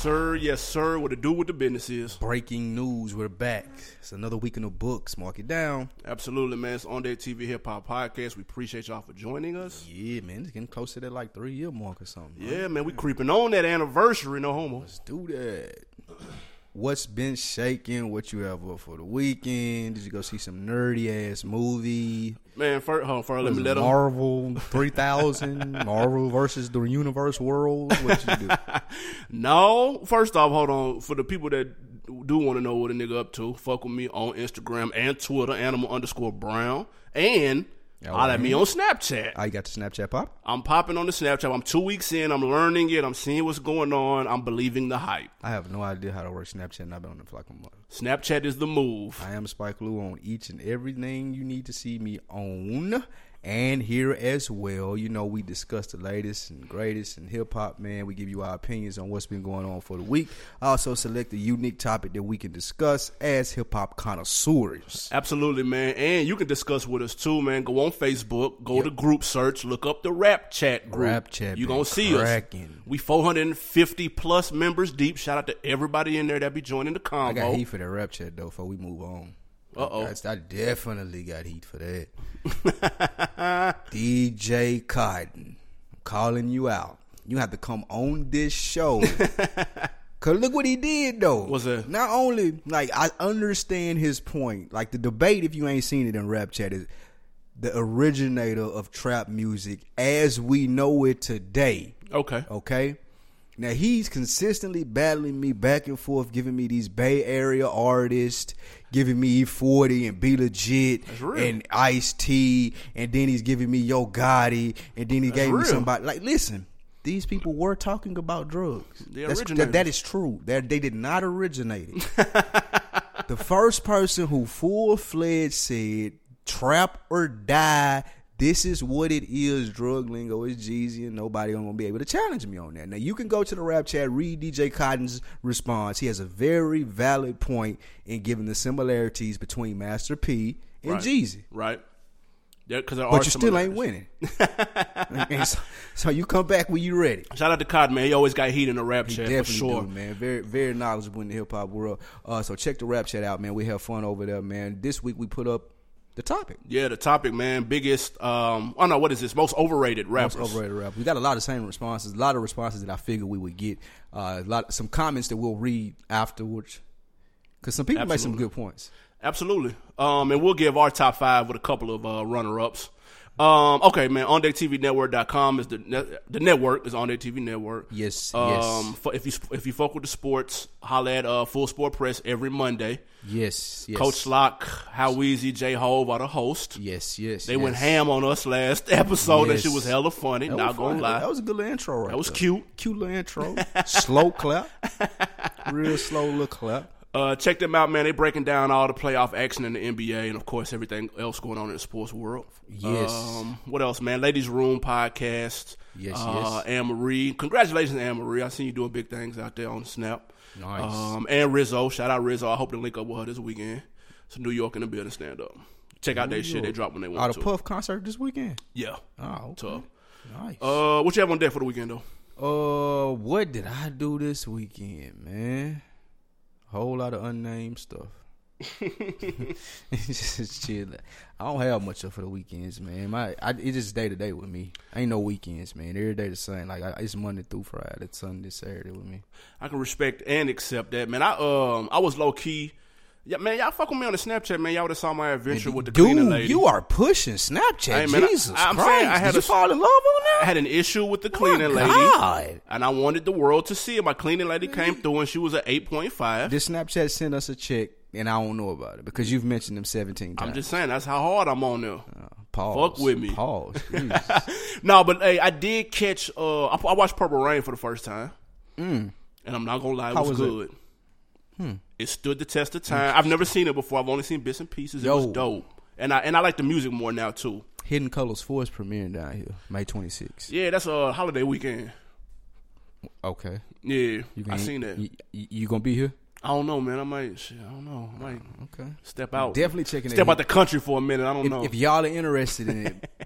sir. Yes, sir. What to do with the business is. Breaking news. We're back. It's another week in the books. Mark it down. Absolutely, man. It's On Deck TV Hip Hop Podcast. We appreciate y'all for joining us. Yeah, man. It's getting close to that like 3-year mark or something. Yeah, man. We creeping on that anniversary, no homo. Let's do that. What's been shaking? What you have up for the weekend? Did you go see some nerdy ass movie? Man, first, let me let them. Marvel 3000, Marvel versus the Universe World. What you do? No. First off, hold on. For the people that do want to know what a nigga up to, fuck with me on Instagram and Twitter, animal_brown. And holla at me on Snapchat. I got the Snapchat pop? I'm popping on the Snapchat. I'm 2 weeks in. I'm learning it. I'm seeing what's going on. I'm believing the hype. I have no idea how to work Snapchat, and I've been on it for like a month. Snapchat is the move. I am Spike Lou on each and everything you need to see me on. And here as well, you know, we discuss the latest and greatest in hip-hop, man. We give you our opinions on what's been going on for the week. I also select a unique topic that we can discuss as hip-hop connoisseurs. Absolutely, man. And you can discuss with us, too, man. Go on Facebook. Go to group search. Look up the Rap Chat group. Rap Chat. You're going to see cracking. us. We 450-plus members deep. Shout out to everybody in there that be joining the convo. I got heat for that Rap Chat, though, before we move on. Uh-oh. I definitely got heat for that. DJ Cotton, I'm calling you out. You have to come on this show. Cause look what he did though. What's that? Not only, like, I understand his point. Like, the debate, if you ain't seen it in Rap Chat, is the originator of trap music as we know it today. Okay? Now, he's consistently battling me back and forth, giving me these Bay Area artists, giving me E40 and Be Legit and Ice-T, and then he's giving me Yo Gotti, and then he gave me somebody. Like, listen, these people were talking about drugs. That is true. They did not originate it. The first person who full-fledged said, trap or die, this is what it is. Drug lingo is Jeezy, and nobody gonna be able to challenge me on that. Now, you can go to the Rap Chat, read DJ Cotton's response. He has a very valid point in giving the similarities between Master P and Jeezy. Right. Yeah, but you still ain't winning. So you come back when you ready. Shout out to Cotton, man. He always got heat in the Rap Chat, for sure. Do, man. Very, very knowledgeable in the hip hop world. So check the Rap Chat out, man. We have fun over there, man. This week we put up the topic. Yeah, the topic, man. Biggest, what is this? Most overrated rappers. Most overrated rappers. We got a lot of same responses. A lot of responses that I figured we would get. Some comments that we'll read afterwards. Because some people make some good points. Absolutely. And we'll give our top 5 with a couple of runner-ups. Okay, man. OnDeckTVNetwork.com is the network. Is On Deck TV Network. Yes. If you fuck with the sports, holla at Full Sport Press every Monday. Yes. Coach Lock, How Weezy, J Hove are the host. Yes. They went ham on us last episode. That shit was hella funny. Not gonna lie. That was a good little intro, right? That was cute. Cute little intro. Slow clap. Real slow little clap. Check them out, man. They breaking down all the playoff action in the NBA and, of course, everything else going on in the sports world. Yes. What else, man? Ladies Room podcast. Yes. Anne-Marie. Congratulations, Anne-Marie. I seen you doing big things out there on the Snap. Nice. And Rizzo. Shout out Rizzo. I hope to link up with her this weekend. It's New York in the building stand up. Check out their shit. They drop when they want to. The Puff concert this weekend? Yeah. Oh, okay. Tough. Nice. What you have on deck for the weekend, though? What did I do this weekend, man? Whole lot of unnamed stuff. Just chill. I don't have much for the weekends, man. It's just day to day with me. Ain't no weekends, man. Every day the same. Like it's Monday through Friday, Sunday, Saturday with me. I can respect and accept that, man. I was low key. Yeah, man, y'all fuck with me on the Snapchat, man. Y'all would have saw my adventure with the cleaning lady. You are pushing Snapchat. Hey, man, Jesus I'm Christ. Saying Did you fall in love on that? I had an issue with the cleaning lady. God. And I wanted the world to see it. My cleaning lady came through and she was at 8.5. This Snapchat sent us a check and I don't know about it because you've mentioned them 17 times. I'm just saying, that's how hard I'm on there. Pause. Fuck with me. Pause. No, but hey, I did catch, I watched Purple Rain for the first time. And I'm not going to lie, it was good. It stood the test of time. I've never seen it before. I've only seen bits and pieces. It was dope. And I like the music more now, too. Hidden Colors 4 is premiering down here, May 26th. Yeah, that's a holiday weekend. Okay. Yeah, I seen that. You going to be here? I don't know, man. I don't know. Okay. Step out. Definitely checking it. Step out the country for a minute. I don't know. If y'all are interested in it,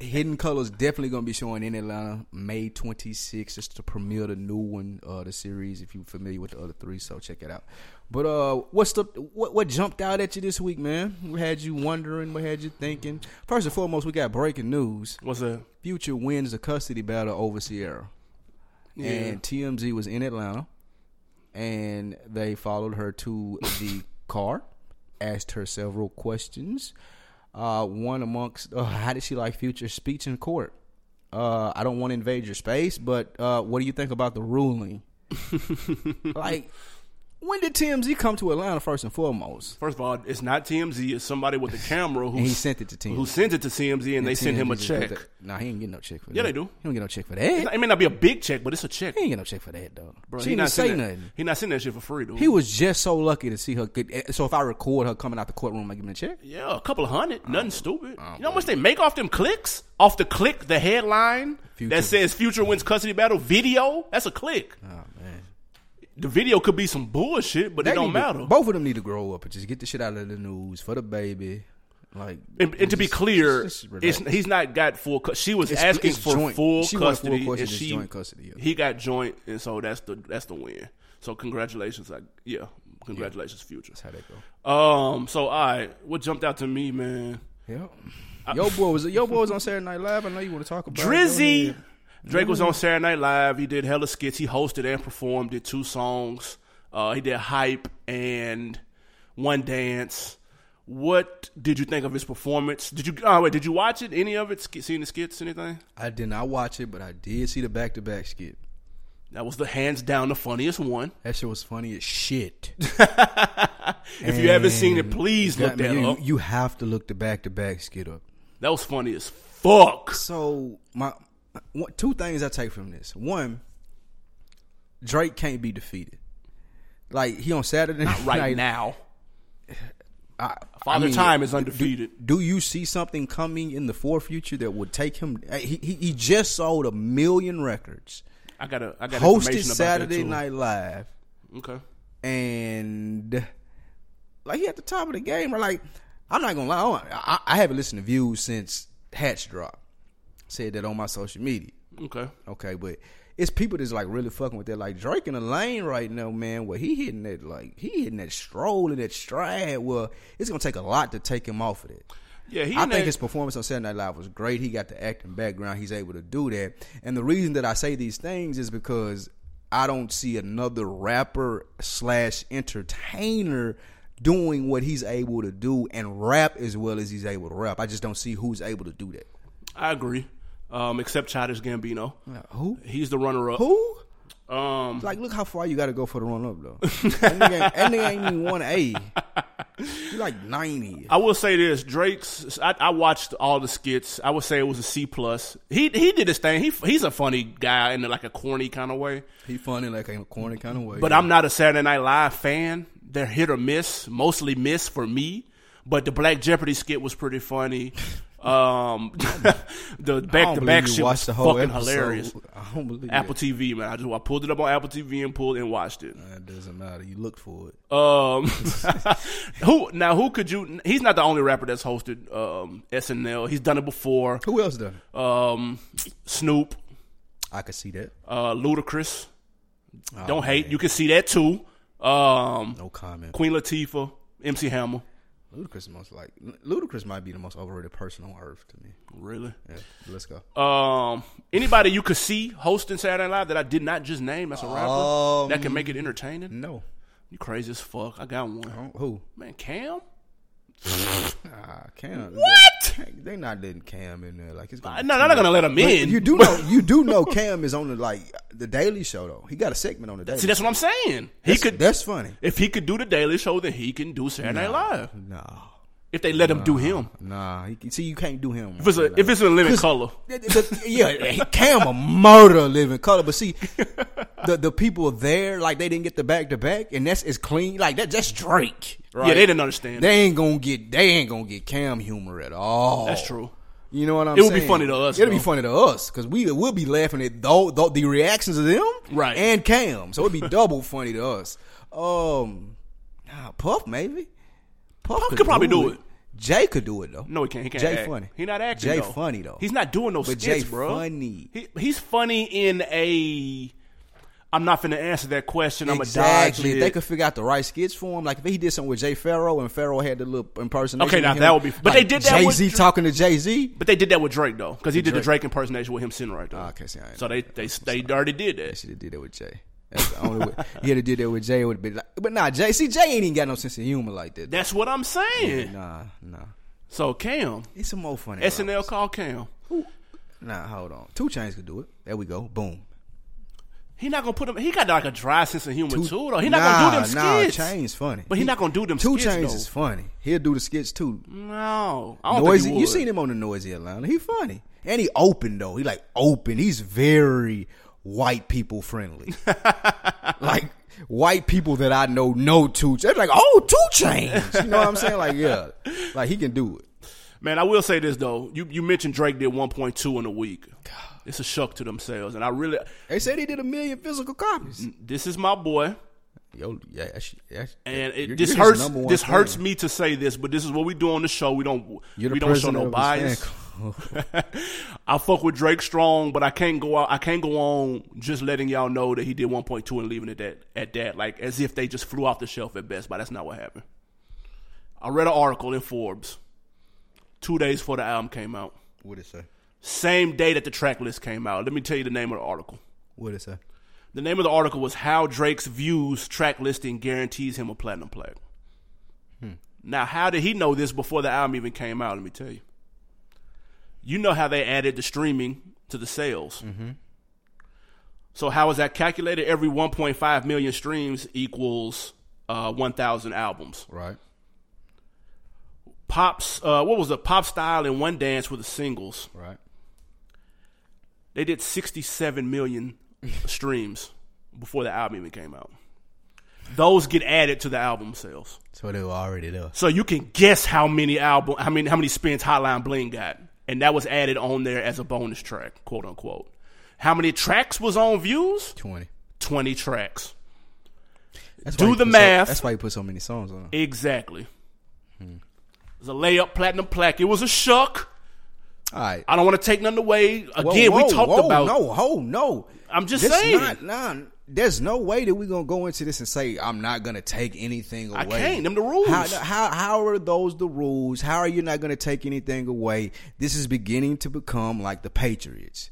Hidden Colors definitely going to be showing in Atlanta May 26th. It's to premiere the new one, the series. If you're familiar with the other three, so check it out. But what jumped out at you this week, man? What had you wondering? What had you thinking? First and foremost, we got breaking news. What's that? Future wins the custody battle over Ciara. Yeah. And TMZ was in Atlanta, and they followed her to the car, asked her several questions. One amongst, how did she like Future's speech in court? I don't want to invade your space, but what do you think about the ruling? Like, when did TMZ come to Atlanta first and foremost? First of all, it's not TMZ. It's somebody with a camera and he sent it to TMZ. Who sent it to TMZ, and they sent him a check. Nah, he ain't getting no check for that. Yeah, they do. He don't get no check for that. It may not be a big check, but it's a check. He ain't get no check for that, though. Bro, she didn't say nothing. He not sending that shit for free, dude. He was just so lucky to see her get. So if I record her coming out the courtroom, I give him a check? Yeah, a couple of $100. Nothing stupid. You know how much they make off them clicks? Off the click, the headline that says Future wins custody battle video? That's a click. Oh, man. The video could be some bullshit, but it don't matter. Both of them need to grow up and just get the shit out of the news for the baby. Like, and to be clear, he's not got full. She was asking for full custody, and joint custody. He got joint, and so that's the win. So congratulations, congratulations, Future. That's how they go. So all right, what jumped out to me, man? Yeah, your boy was on Saturday Night Live. I know you want to talk about Drizzy. Drake was on Saturday Night Live. He did hella skits. He hosted and performed. Did 2 songs. He did Hype and One Dance. What did you think of his performance? Did you watch it? Any of it? Seen the skits? Anything? I did not watch it, but I did see the back-to-back skit. That was hands down the funniest one. That shit was funny as shit. If you haven't seen it, please look that up. You have to look the back-to-back skit up. That was funny as fuck. So 2 things I take from this. One, Drake can't be defeated. Like, he on Saturday Not right now. Father Time is undefeated. Do you see something coming in the future that would take him? He just sold 1 million records. I got hosted Saturday Night Live. Okay. And like, he at the top of the game. Like, I'm not gonna lie, I haven't listened to Views since Hatch dropped. Said that on my social media. Okay, but it's people that's like really fucking with that. Like, Drake in the lane right now, man, where he hitting that stroll and that stride. Well, it's gonna take a lot to take him off of that. Yeah, I think his performance on Saturday Night Live was great. He got the acting background. He's able to do that. And the reason that I say these things is because I don't see another rapper / entertainer doing what he's able to do and rap as well as he's able to rap. I just don't see who's able to do that. I agree. Except Childish Gambino. Who? He's the runner-up. Who? Like, look how far you got to go for the run-up, though. that nigga ain't even 1A. He like 90. I will say this: Drake's. I watched all the skits. I would say it was a C+. He did his thing. He's a funny guy in like a corny kind of way. He funny like a corny kind of way. But I'm not a Saturday Night Live fan. They're hit or miss. Mostly miss for me. But the Black Jeopardy skit was pretty funny. The back-to-back shit was fucking hilarious. I don't believe Apple TV, man. I pulled it up on Apple TV and watched it. It doesn't matter. You looked for it. Who could you? He's not the only rapper that's hosted SNL. He's done it before. Who else done it? Snoop. I could see that. Ludacris. Don't hate. You can see that too. No comment. Queen Latifah, MC Hammer. Ludacris might be the most overrated person on earth to me. Really? Yeah. Let's go. Anybody you could see hosting Saturday Night Live that I did not just name as a rapper that can make it entertaining? No. You crazy as fuck. I got one. Who? Man, Cam? Cam. What? They not letting Cam in there. Like, it's no, they're not gonna let him in. You do know Cam is on the Daily Show though. He got a segment on the Daily. See, that's what I'm saying. That's funny. If he could do the Daily Show, then he can do Saturday Night Live. No. If they let him do him. Nah. See, you can't do him. If it's in Living Color. Yeah, Cam a murder Living Color. But see, the people there, like, they didn't get the back-to-back, and it's clean. Like, that's Drake. Right? Yeah, they didn't understand. They ain't gonna get Cam humor at all. That's true. You know what I'm saying? It would be funny to us. It'll be funny to us because we'll be laughing at the reactions of them, right? And Cam, so it'd be double funny to us. Puff maybe. Puff could probably do it. Jay could do it though. No, he can't. He can't. Jay act. funny. He not acting. Jay though. funny though. He's not doing no skits, Jay bro. Funny. He's funny in a. I'm not finna answer that question. I'm exactly. If they could figure out the right skits for him, like if he did something with Jay Pharoah and Pharoah had the little impersonation. Okay, now that would be. But they did that Jay with Z talking to Jay Z. But they did that with Drake though, because he did the Drake impersonation with him sitting right there. Oh, okay, so they already did that. They should have did that with Jay. That's the only way. He had to do that with Jay. It would have been like, but nah, Jay ain't even got no sense of humor like that. That's what I'm saying. Yeah, nah. So Cam, he's some more funny. SNL called Cam. Nah, hold on. 2 Chainz could do it. There we go. Boom. He not gonna put him. He got like a dry sense of humor too, though. He not gonna do them skits. Nah, Chainz funny, but he not gonna do them. 2 skits, Chainz though. is funny. He'll do the skits too. No, I don't Noisy. think he would. You seen him on the Noisy Atlanta? He funny, and he open though. He like open. He's very white people friendly. Like white people that I know 2 Chainz. They're like, oh, 2 Chainz. You know what I'm saying? Like, yeah, like he can do it. Man, I will say this though. You mentioned Drake did 1.2 in a week. It's a shock to themselves, and I really. They said he did 1 million physical copies. This is my boy. Yo, yeah, and this hurts. This hurts me to say this, but this is what we do on the show. We don't show no bias. I fuck with Drake strong, but I can't go on just letting y'all know that he did 1.2 and leaving it at that, like as if they just flew off the shelf at Best Buy. That's not what happened. I read an article in Forbes 2 days before the album came out. What did it say? Same day that the track list came out. Let me tell you the name of the article. What did it say? The name of the article was How Drake's Views Track Listing Guarantees Him a Platinum Plaque. Now, how did he know this before the album even came out? Let me tell you. You know how they added the streaming to the sales. Mm-hmm. So how is that calculated? Every 1.5 million streams equals 1,000 albums. Right. Pop's, what was it? Pop Style and One Dance were the singles. Right. They did 67 million streams before the album even came out. Those get added to the album sales. So they were already there. So you can guess how many spins Hotline Bling got. And that was added on there as a bonus track, quote unquote. How many tracks was on Views? 20 tracks. Do the math. That's why you put so many songs on. Exactly. It was a layup platinum plaque. It was a shuck. All right. I don't want to take nothing away. Again, we talked about. No. I'm just saying. There's no way that we're going to go into this and say, I'm not going to take anything away. I can't. Them the rules. How are those the rules? How are you not going to take anything away? This is beginning to become like the Patriots.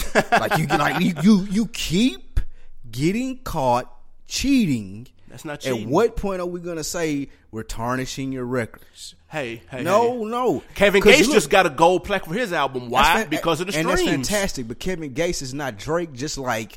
You keep getting caught cheating. That's not cheating. At what point are we going to say we're tarnishing your records? Hey. No. Kevin Gates just got a gold plaque for his album. Why? Because of the streams. And that's fantastic. But Kevin Gates is not Drake, just like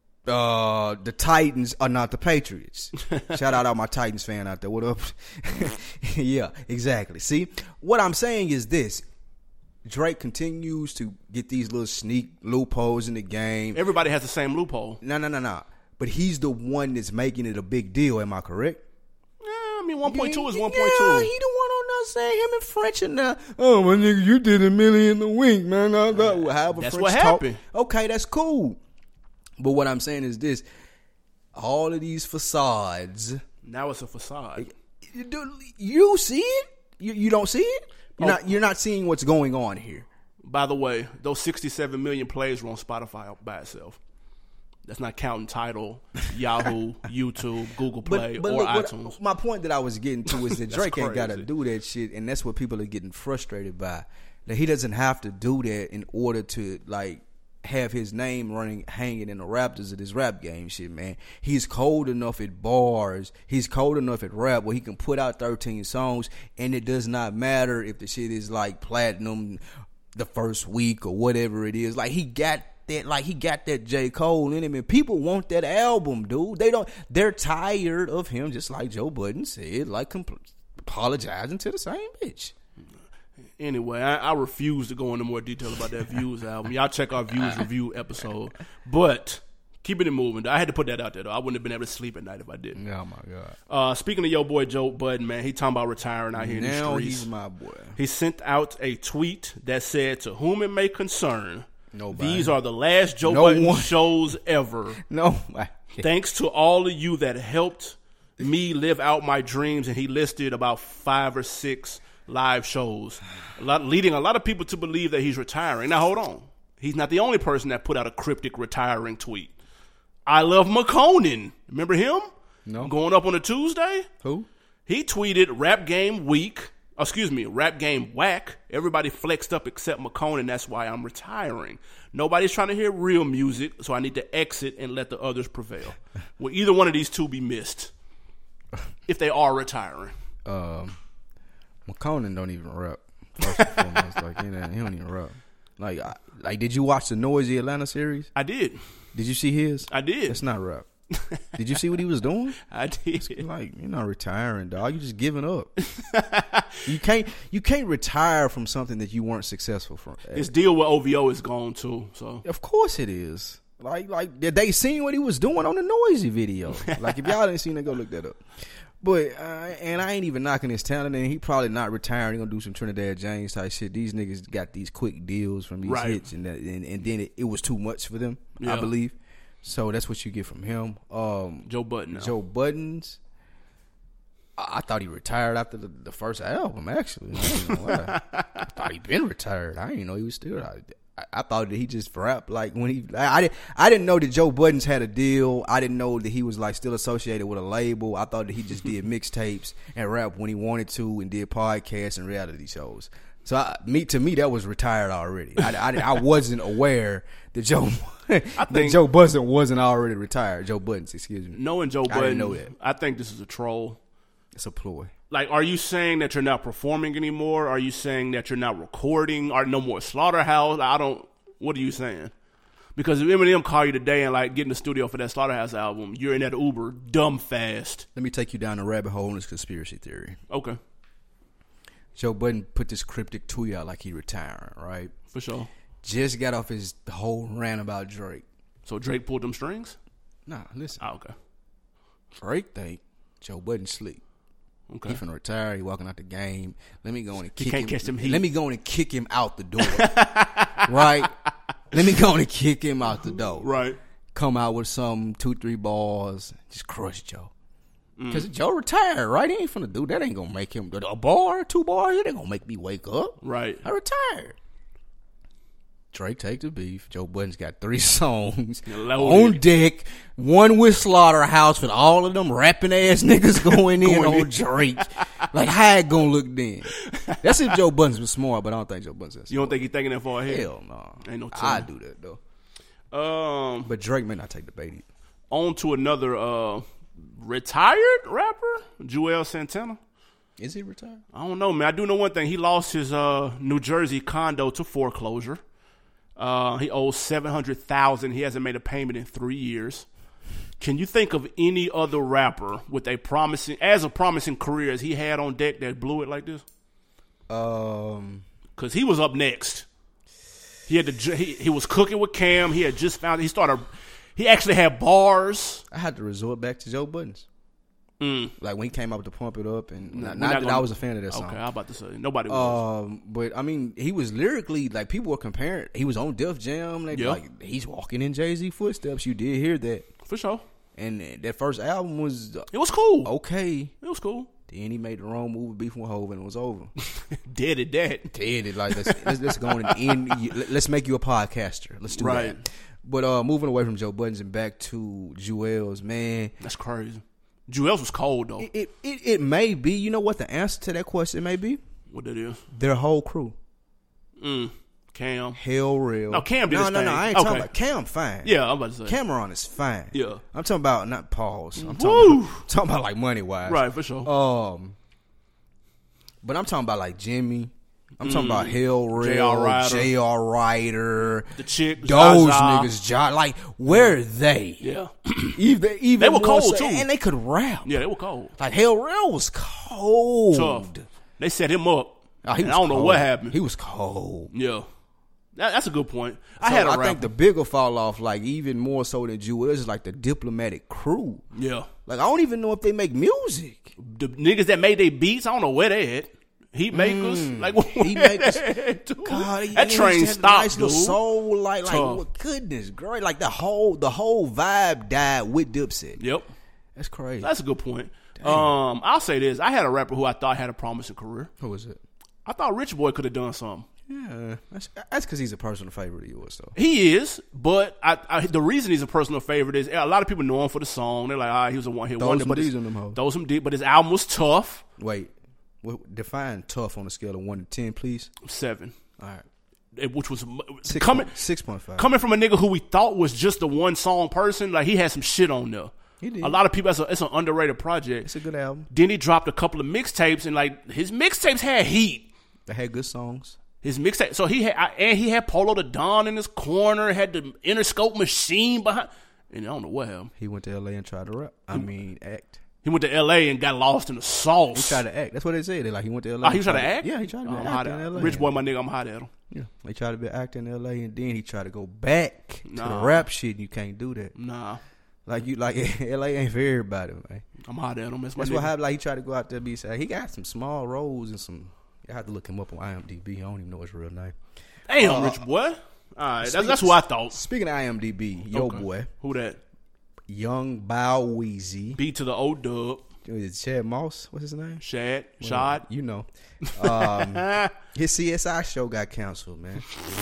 the Titans are not the Patriots. Shout out all my Titans fan out there. What up? Yeah, exactly. See, what I'm saying is this. Drake continues to get these little sneak loopholes in the game. Everybody has the same loophole. No. But he's the one that's making it a big deal. Am I correct? Yeah, I mean 1.2 is 1.2. Yeah, he the one on us saying him and French and oh my nigga, you did 1 million a week, man. However that's French what happened. Okay, that's cool. But what I'm saying is this: all of these facades. Now it's a facade. You see it? You don't see it? You're not seeing what's going on here. By the way, those 67 million plays were on Spotify by itself. That's not counting Tidal, Yahoo, YouTube, Google Play, or iTunes. My point that I was getting to is that Drake ain't got to do that shit, and that's what people are getting frustrated by. That he doesn't have to do that in order to have his name hanging in the Raptors of this rap game shit, man. He's cold enough at bars. He's cold enough at rap where he can put out 13 songs, and it does not matter if the shit is like platinum the first week or whatever it is. Like he got that J. Cole in him, and people want that album, dude. They're tired of him, just like Joe Budden said, apologizing to the same bitch. Anyway, I refuse to go into more detail about that Views album. Y'all check our Views review episode. But keeping it moving. I had to put that out there, though. I wouldn't have been able to sleep at night if I didn't. Oh, my God. Speaking of your boy Joe Budden, man, he talking about retiring out here in the streets. Now he's my boy. He sent out a tweet that said, "To whom it may concern, nobody. These are the last Joe Budden shows ever. Nobody. Thanks to all of you that helped me live out my dreams." And he listed about 5 or 6 live shows, leading a lot of people to believe that he's retiring. Now, hold on. He's not the only person that put out a cryptic retiring tweet. I Love McConan. Remember him? No. Going up on a Tuesday? Who? He tweeted, Rap Game whack. Everybody flexed up except McConan. That's why I'm retiring. Nobody's trying to hear real music, so I need to exit and let the others prevail. Will either one of these two be missed if they are retiring? McConan don't even rap. First and foremost, like he don't even rap. Like, did you watch the Noisy Atlanta series? I did. Did you see his? I did. It's not rap. Did you see what he was doing? I did. It's like, you're not retiring, dog. You're just giving up. You can't retire from something that you weren't successful from. His deal with OVO is gone too. So of course it is. Like they seen what he was doing on the Noisy video. Like if y'all didn't see it, go look that up. But and I ain't even knocking his talent, and he probably not retiring. He gonna do some Trinidad James type shit. These niggas got these quick deals from these hits, and then it was too much for them. Yeah. I believe. So that's what you get from him. Joe Budden. Joe Budden's. I thought he retired after the first album. Actually, I thought he'd been retired. I didn't know he was still. I thought that he just rapped like when he. I didn't know that Joe Budden's had a deal. I didn't know that he was like still associated with a label. I thought that he just did mixtapes and rap when he wanted to, and did podcasts and reality shows. So to me that was retired already. I wasn't aware that Joe Budden wasn't already retired. Joe Budden, excuse me. Knowing Joe Budden, I didn't know that. I think this is a troll. It's a ploy. Like, are you saying that you're not performing anymore? Are you saying that you're not recording? Are no more Slaughterhouse? What are you saying? Because if Eminem call you today and like get in the studio for that Slaughterhouse album, you're in that Uber dumb fast. Let me take you down the rabbit hole in this conspiracy theory. Okay. Joe Budden put this cryptic tweet out like he retiring, right? For sure. Just got off his whole rant about Drake. So Drake pulled them strings? Nah, listen. Oh, okay. Drake think Joe Budden sleep. Okay. He finna retire. He walking out the game. Let me go in and kick him. He can't catch them heat. Let me go in and kick him out the door. Right? Let me go in and kick him out the door. Right. Come out with some 2-3 bars. Just crush Joe. Because Joe retired, right? He ain't finna do that. Ain't gonna make him a bar, 2 bars. It ain't gonna make me wake up. Right. I retired. Drake take the beef. Joe Budden's got 3 songs on deck. 1 with Slaughterhouse with all of them rapping ass niggas going in on Drake. Like, how it gonna look then? That's if Joe Budden was smart, but I don't think Joe Budden's that smart. You don't think he's thinking that far ahead? Hell no. Ain't no time. I do that though. But Drake may not take the bait. On to another retired rapper, Juelz Santana. Is he retired? I don't know, man. I do know one thing. He lost his New Jersey condo to foreclosure. He owes $700,000. He hasn't made a payment in 3 years. Can you think of any other rapper with a promising career as he had on deck that blew it like this? Because he was up next. He had he was cooking with Cam. He had just found he actually had bars. I had to resort back to Joe Budden's. Like when he came up to Pump It Up, and not that I was a fan of that song. Okay, I was about to say nobody was. But I mean, he was lyrically like people were comparing. He was on Def Jam. They like he's walking in Jay-Z footsteps. You did hear that for sure. And that first album was cool. Okay, it was cool. Then he made the wrong move, beefing with Hov, and it was over. Dead at that. Dead it. Like let's go on and end. Let's make you a podcaster. Let's do that. But moving away from Joe Budden's and back to Juelz, man, that's crazy. Juelz was cold though. It may be. You know what the answer to that question may be? What that is? Their whole crew. Cam. Hell real. No, Cam did his thing. No, I ain't talking about Cam. Fine. Yeah, I'm about to say Cameron is fine. Yeah, I'm talking about not pause. I'm talking about like money wise. Right, for sure. But I'm talking about like Jimmy. I'm talking about Hell Real, J.R. Ryder, the chick, those niggas. Like, where are they? Yeah, even they were cold too, and they could rap. Yeah, they were cold. Like Hell Real was cold. Tough. They set him up. I don't know what happened. He was cold. Yeah, that's a good point. I think the bigger fall off, like even more so than Juelz, is like the Diplomatic crew. Yeah, like I don't even know if they make music. The niggas that made their beats, I don't know where they at. Heat makers, Heat makers. God, that train stopped, dude. Soul, like goodness, great. Like the whole vibe died with Dipset. Yep, that's crazy. That's a good point. I'll say this: I had a rapper who I thought had a promising career. Who was it? I thought Rich Boy could have done something. Yeah, that's because he's a personal favorite of yours, though. He is, but the reason he's a personal favorite is a lot of people know him for the song. They're like, he was a one-hit wonder. Throw some D, but his album was tough. Wait, define tough on a scale of 1 to 10, please. 7. All right. Which was 6.5. Coming from a nigga who we thought was just a one song person, like he had some shit on there. He did. A lot of people, it's an underrated project. It's a good album. Then he dropped a couple of mixtapes, and like his mixtapes had heat. They had good songs. His mixtape, so he had Polo the Don in his corner, had the Interscope machine behind, and I don't know what happened. He went to LA and tried to act. He went to LA and got lost in the sauce. He tried to act. That's what they said. They like he went to LA. He tried to act? Yeah, he tried to act in LA. Rich Boy, my nigga, I'm hot at him. Yeah, they tried to be acting in LA, and then he tried to go back to the rap shit. And you can't do that. Nah. Like LA ain't for everybody, man. I'm hot at him. That's what happened. Like he tried to go out there and be sad. He got some small roles and some. I have to look him up on IMDb. I don't even know his real name. Damn, Rich Boy. All right, that's what I thought. Speaking of IMDb, boy. Who that? Young Bow Weezy. B to the old dub. Chad Moss. What's his name? Shad. You know. His CSI show got canceled, man.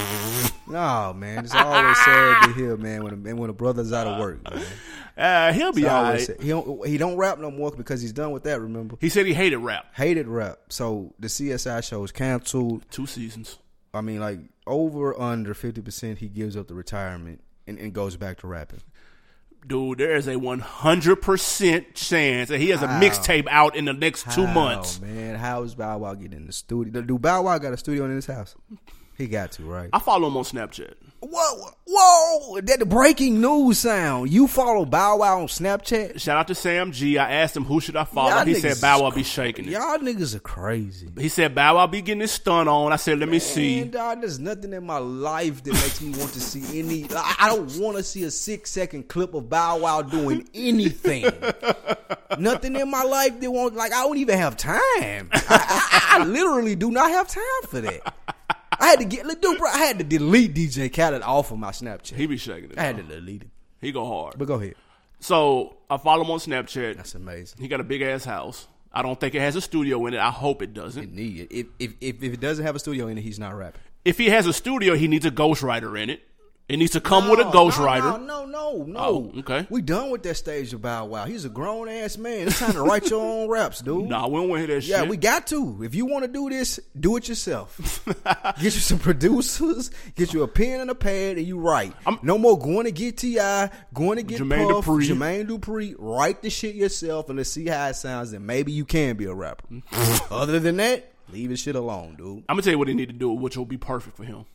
No, man. It's always sad to hear, man, when a brother's out of work, man. He'll be all right. He don't rap no more because he's done with that, remember? He said he hated rap. So the CSI show is canceled. 2 seasons. I mean, like, over under 50% he gives up the retirement and goes back to rapping. Dude, there is a 100% chance that he has a mixtape out in the next 2 months. Man, how is Bow Wow getting in the studio? Do Bow Wow got a studio in his house? He got to, right? I follow him on Snapchat. Whoa! That the breaking news sound. You follow Bow Wow on Snapchat? Shout out to Sam G. I asked him who should I follow. He said Bow Wow be shaking it. Y'all niggas are crazy. He said Bow Wow be getting his stun on. I said, let me see. Dog, there's nothing in my life that makes me want to see any. I don't want to see a 6-second clip of Bow Wow doing anything. Nothing in my life that won't. Like, I don't even have time. I literally do not have time for that. I had to delete DJ Khaled off of my Snapchat. He be shaking it. I had to delete it. He go hard. But go ahead. So I follow him on Snapchat. That's amazing. He got a big ass house. I don't think it has a studio in it. I hope it doesn't. It need it. If it doesn't have a studio in it, he's not rapping. If he has a studio, he needs a ghostwriter in it. It needs to come with a ghostwriter. No. Oh, okay. We done with that stage of Bow Wow. He's a grown ass man. It's time to write your own raps, dude. Nah, we don't want to hear that shit. Yeah, we got to. If you want to do this, do it yourself. Get you some producers, get you a pen and a pad, and you write. No more going to get T.I., going to get Jermaine Dupri. Write the shit yourself, and let's see how it sounds, and maybe you can be a rapper. Other than that, leave his shit alone, dude. I'm going to tell you what he need to do, which will be perfect for him.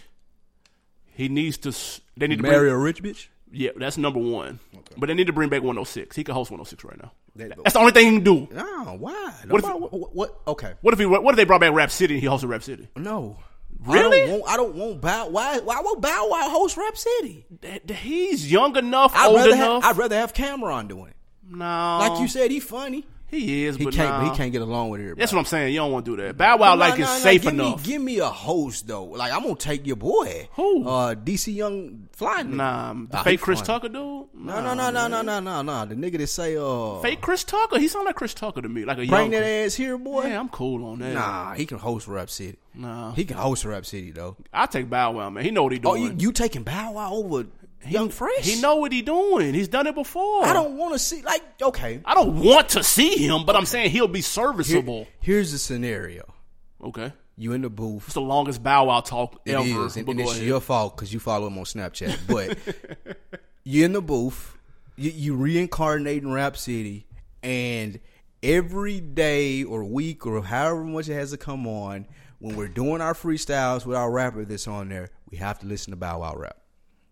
He needs to. They need to marry a rich bitch. Yeah, that's number one. Okay. But they need to bring back 106. He can host 106 right now. That's the only thing he can do. No, why? What? Okay. What if they brought back Rap City and he hosted Rap City? No. Really? I don't want Bow. Why would Bow Wow host Rap City? He's young enough, old enough. I'd rather have Cameron doing it. No. Like you said, he's funny. He is, but he can't get along with everybody. That's what I'm saying. You don't want to do that. Bow Wow is safe enough. Give me a host though. Like I'm gonna take your boy. Who? DC Young Fly. Nah, the fake Chris Tucker dude. No. The nigga that say fake Chris Tucker. He sound like Chris Tucker to me. Like a bring that ass here, boy. Yeah, I'm cool on that. Nah, he can host Rap City. Nah, he can host Rap City though. I take Bow Wow, man. He know what he doing. Oh, you taking Bow Wow over Young Fresh? He know what he doing. He's done it before. I don't want to see, okay. I don't want to see him, but I'm saying he'll be serviceable. Here's the scenario. Okay. You in the booth. It's the longest Bow Wow talk ever. It is, and it's your fault because you follow him on Snapchat. But you're in the booth. You reincarnating Rap City, and every day or week or however much it has to come on, when we're doing our freestyles with our rapper that's on there, we have to listen to Bow Wow rap.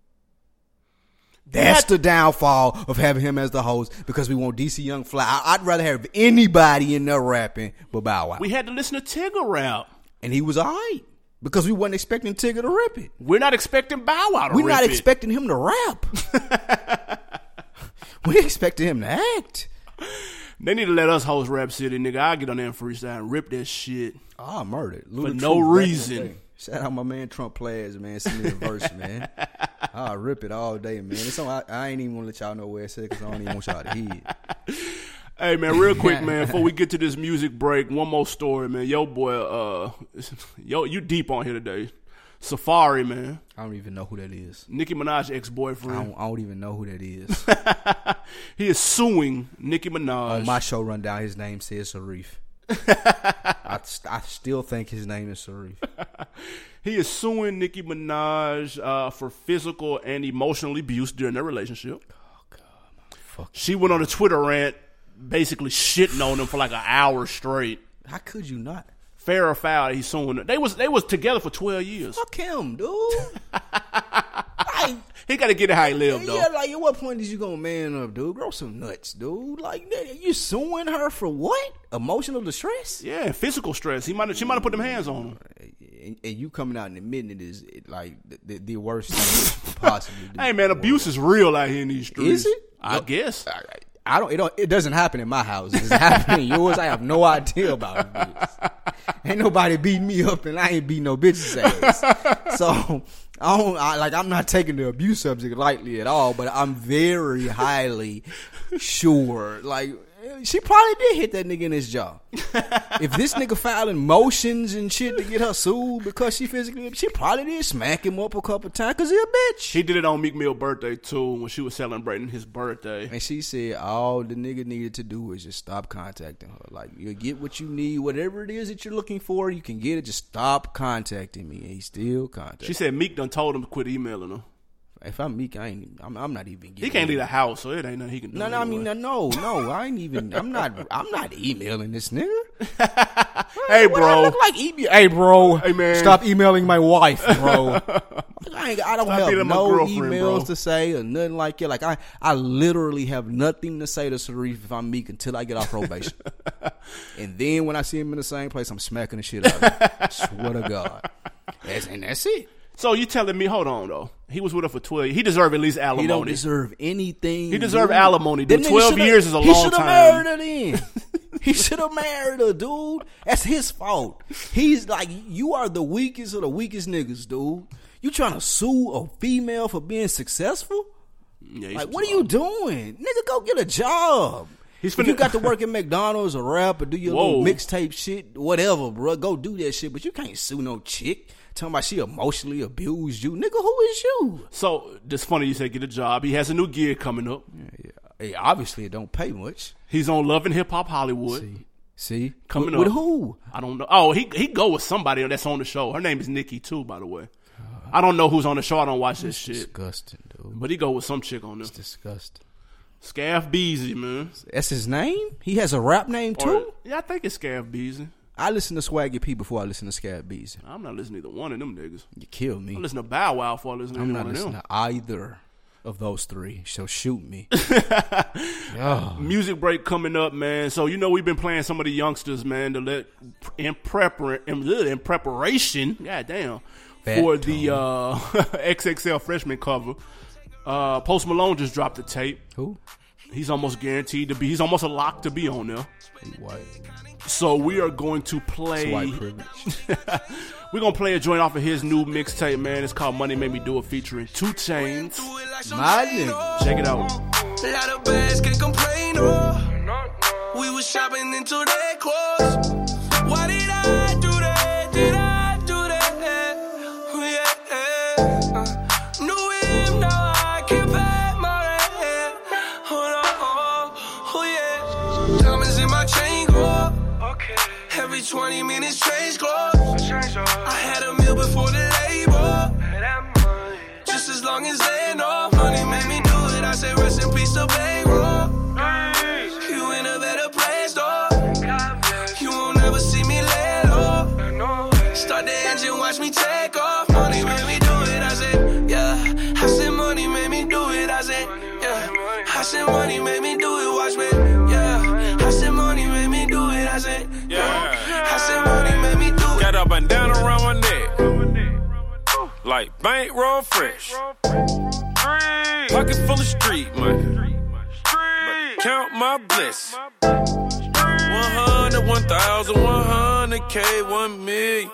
That's the downfall of having him as the host because we want DC Young Fly. I'd rather have anybody in there rapping but Bow Wow. We had to listen to Tigger rap. And he was all right because we wasn't expecting Tigger to rip it. We're not expecting Bow Wow to rip it. We're not expecting him to rap. We're expecting him to act. They need to let us host Rap City, nigga. I'll get on there and freestyle and rip that shit. Oh, murdered. For no reason. Shout out my man Trump Players, man. Send me a verse, man. I'll rip it all day, man. It's on, I ain't even want to let y'all know where it's at because I don't even want y'all to hear it. Hey, man, real quick, man, before we get to this music break, one more story, man. Yo, boy, you deep on here today. Safari, man. I don't even know who that is. Nicki Minaj's ex-boyfriend. I don't even know who that is. He is suing Nicki Minaj. On my show rundown, his name says Sharif. I still think his name is Sharif. He is suing Nicki Minaj for physical and emotional abuse during their relationship. Oh, God, motherfucker. She went on a Twitter rant basically shitting on him for like an hour straight. How could you not? Fair or foul, he's suing her. They was together for 12 years. Fuck him, dude. He got to get it how he lived, though. Yeah, like, at what point is you gonna man up, dude? Grow some nuts, dude. Like, you suing her for what? Emotional distress? Yeah, physical stress. She might have put them hands on him. And you coming out and admitting it is like the worst thing you could possibly do. Hey, man, abuse is real out here in these streets. Is it? I guess. It doesn't happen in my house. It's happening in yours. I have no idea about it. Ain't nobody beating me up, and I ain't beating no bitch's ass. So I'm not taking the abuse subject lightly at all. But I'm very highly sure, like, she probably did hit that nigga in his jaw. If this nigga filing motions and shit to get her sued because she probably did smack him up a couple times because he a bitch. He did it on Meek Mill's birthday too when she was celebrating his birthday. And she said all the nigga needed to do is just stop contacting her. Like, you get what you need, whatever it is that you're looking for, you can get it. Just stop contacting me. And he still contacting. She said Meek done told him to quit emailing her. If I'm Meek, I'm not even getting. He can't leave the house, so it ain't nothing he can do. No, anyway. I mean, no, I ain't even. I'm not emailing this nigga. Hey, bro. I look like hey, bro. Hey, man. Stop emailing my wife, bro. I don't have no emails bro. to say or nothing like that. Like, I literally have nothing to say to Sharif if I'm Meek until I get off probation. And then when I see him in the same place, I'm smacking the shit out of him. I swear to God. That's it. So you telling me, hold on, though. He was with her for 12 years. He deserved at least alimony. He don't deserve anything. He deserved alimony, dude. 12 years is a long time. He should have married her then. He should have married her, dude. That's his fault. He's like, you are the weakest of the weakest niggas, dude. You trying to sue a female for being successful? Yeah, like, what are you doing? Nigga, go get a job. If you got to work at McDonald's or rap or do your little mixtape shit, whatever, bro, go do that shit. But you can't sue no chick. Talking about she emotionally abused you. Nigga, who is you? So, it's funny you say get a job. He has a new gig coming up. Yeah. Hey, obviously, it don't pay much. He's on Love and Hip Hop Hollywood. See? Coming up. With who? I don't know. Oh, he go with somebody that's on the show. Her name is Nikki, too, by the way. I don't know who's on the show. I don't watch this shit. Disgusting, dude. But he go with some chick on there. It's disgusting. Scaff Beezy, man. That's his name? He has a rap name, too? Yeah, I think it's Scaff Beezy. I listen to Swaggy P before I listen to Scab Beezy. I'm not listening to either one of them niggas. You kill me. I listen to Bow Wow before I listen to I'm one of them. I'm not listening to either of those three, so shoot me. Music break coming up, man. So, we've been playing some of the youngsters, man, to let in preparation, goddamn, for the XXL freshman cover. Post Malone just dropped the tape. Who? He's almost guaranteed to be. He's almost a lock to be on there. He white. So we are going to play. White privilege. We're gonna play a joint off of his new mixtape, man. It's called Money Made Me Do It, featuring 2 Chainz. My nigga. Check it out. A lot of bags can't complain. We was shopping into their clothes. Why did I do that? Did I do that? Knew him, now I can't pay my rent. Oh yeah. Diamonds in my chain go. Every 20 minutes change clothes. I had a meal before the label. Just as long as they know money made me do it. I say rest in peace to bankroll. You in a better place though. You won't ever see me lay low. Start the engine, watch me take off. Money made me do it. I said, yeah. I said money made me do it. I said, yeah. I said money made me do it. Watch me, yeah. I said money made me do it. I said, yeah. I said money made me do it. Got up and down around my neck, like bankroll fresh. Pocket full of street money. Count my bliss. 100, 1,000, 100K, 1 million.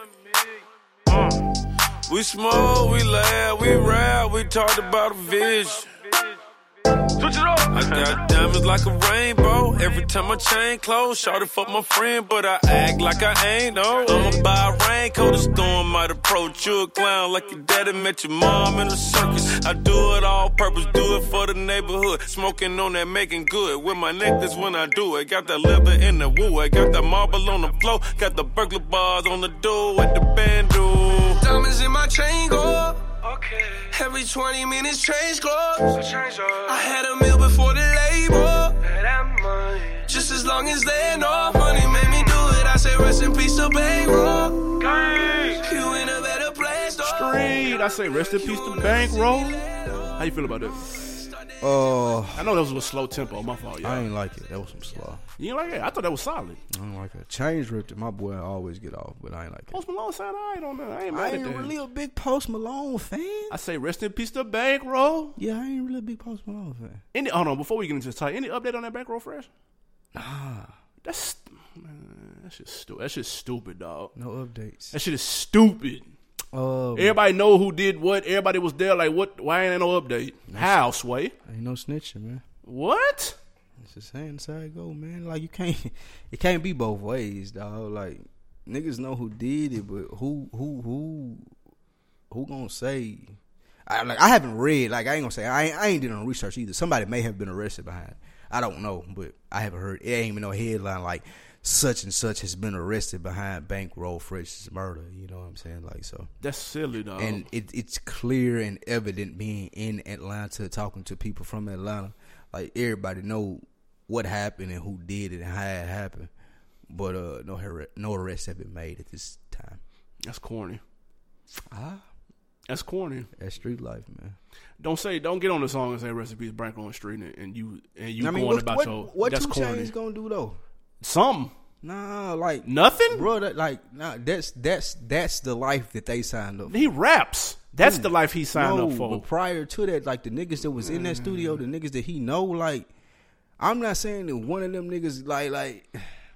We smoke, we laugh, we rap, we talked about a vision. Switch it up. I got diamonds like a rainbow. Every time my chain close, shawty fuck my friend, but I act like I ain't. No, I'ma buy a raincoat. A storm might approach. You a clown like your daddy met your mom in the circus. I do it all purpose, do it for the neighborhood. Smoking on that, making good with my necklace when I do it. Got that leather in the woo. I got that marble on the floor. Got the burglar bars on the door with the bando. Diamonds in my chain go. Okay. Every 20 minutes change clothes. I had a meal before the label. Just as long as they know money made me do it. I say rest in peace to Bankroll. You in a better place. Street. I say rest in peace to Bankroll. How you feel about that? I know that was a slow tempo. My fault, y'all. I ain't like it. That was some slow. You ain't like it? I thought that was solid. I don't like it. Change ripped it. My boy always get off, but I ain't like it. Post Malone sound alright on that. I ain't mad at that. I ain't really a big Post Malone fan. I say rest in peace to Bankroll. Yeah, I ain't really a big Post Malone fan. Hold on, before we get into this talk, any update on that Bankroll Fresh? Nah. That shit's stupid, dog. No updates. That shit is stupid. Everybody know who did what. Everybody was there. Like, what? Why ain't there no update? How, Sway? Ain't no snitching, man. What? It's just saying that's how it go, man. Like, it can't be both ways, dog. Like, niggas know who did it, but who gonna say? I haven't read. Like, I ain't gonna say. I ain't did no research either. Somebody may have been arrested behind it. I don't know, but I haven't heard. It ain't even no headline like such and such has been arrested behind Bankroll Fresh's murder. You know what I'm saying? Like, so that's silly, dog. And it's clear and evident being in Atlanta, talking to people from Atlanta. Like, everybody know what happened and who did it and how it happened. But no arrests have been made at this time. That's corny. That's corny. That's street life, man. Don't get on the song and say rest in peace Bankroll on the street and you going about your. What that's 2 Chainz gonna do though? Something. Nah, like nothing, bro. That's the life that they signed up for. He raps. That's the life he signed up for. But prior to that, like the niggas that was in that studio, the niggas that he know, like I'm not saying that one of them niggas like.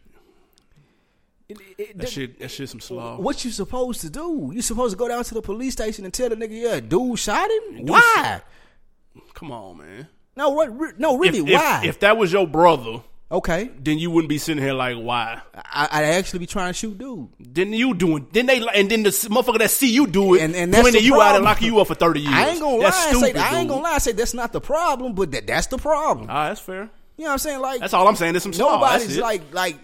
That shit some slaw. What you supposed to do? You supposed to go down to the police station and tell the nigga, yeah, dude shot him? Why? Come on, man. No, really, why? If that was your brother, okay, then you wouldn't be sitting here like, why? I'd actually be trying to shoot dude. Then you doing? Then the motherfucker that see you do it, and that's pointing you problem. out and locking you up for 30 years. I ain't gonna that's lie. Stupid, I ain't gonna lie. I say that's not the problem, but that's the problem. That's fair. You know what I'm saying? Like, that's all I'm saying. There's some slaw. Nobody's like.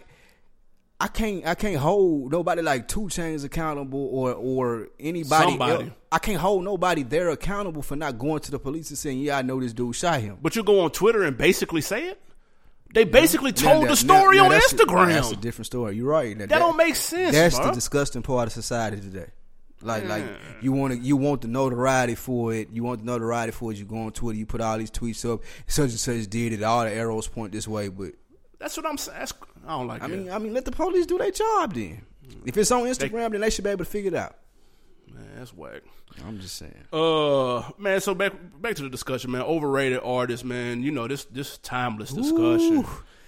I can't hold nobody like 2 Chainz accountable or anybody. Somebody. I can't hold nobody there accountable for not going to the police and saying, yeah, I know this dude shot him. But you go on Twitter and basically say it? They basically told the story on Instagram. That's a different story. You're right. That don't make sense. That's bro. the disgusting part of society today. Like you want the notoriety for it. You want the notoriety for it. You go on Twitter, you put all these tweets up. Such and such did it. All the arrows point this way, but that's what I'm saying. I don't like it. I mean, let the police do their job then. If it's on Instagram, then they should be able to figure it out. Man, that's whack. I'm just saying. Man, so back to the discussion, man. Overrated artists, man. You know, this timeless discussion.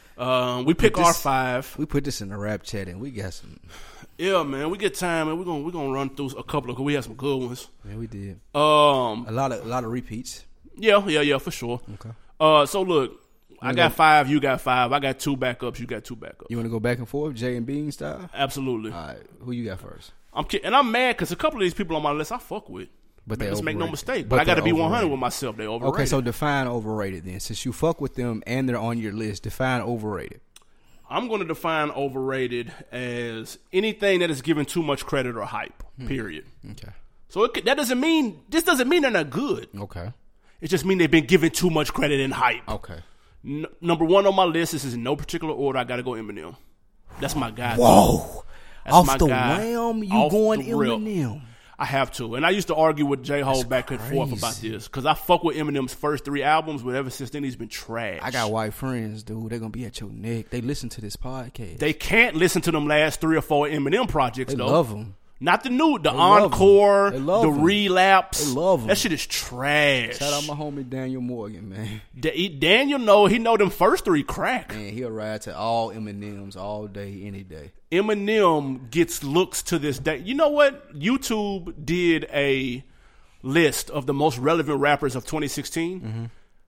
We pick our 5. We put this in the rap chat and we got some. Yeah, man. We get time, and we're gonna run through a couple of. Cause we had some good ones. Yeah, we did. A lot of repeats. Yeah, for sure. Okay. So look. I got 5, you got 5. I got 2 backups, you got 2 backups. You want to go back and forth, Jay and Bean style? Absolutely. All right, who you got first? I'm mad because a couple of these people on my list I fuck with. But let's make no mistake. But I got to be 100 with myself. They overrated. Okay, so define overrated then. Since you fuck with them and they're on your list, define overrated. I'm going to define overrated as anything that is given too much credit or hype, period. Okay. So this doesn't mean they're not good. Okay. It just means they've been given too much credit and hype. Okay. Number 1 on my list, this is in no particular order, I got to go Eminem. That's my guy. Whoa. That's off my the guy. realm, you going Eminem. I have to. And I used to argue with J-Ho back and forth about this. Because I fuck with Eminem's first 3 albums, but ever since then he's been trash. I got white friends, dude. They're going to be at your neck. They listen to this podcast. They can't listen to them last 3 or 4 Eminem projects, though. They love them. Not the new, the Encore, the Relapse. They love them. That shit is trash. Shout out my homie Daniel Morgan, man. Daniel, he know them first 3 crack. Man, he'll ride to all Eminems all day, any day. Eminem gets looks to this day. You know what? YouTube did a list of the most relevant rappers of 2016.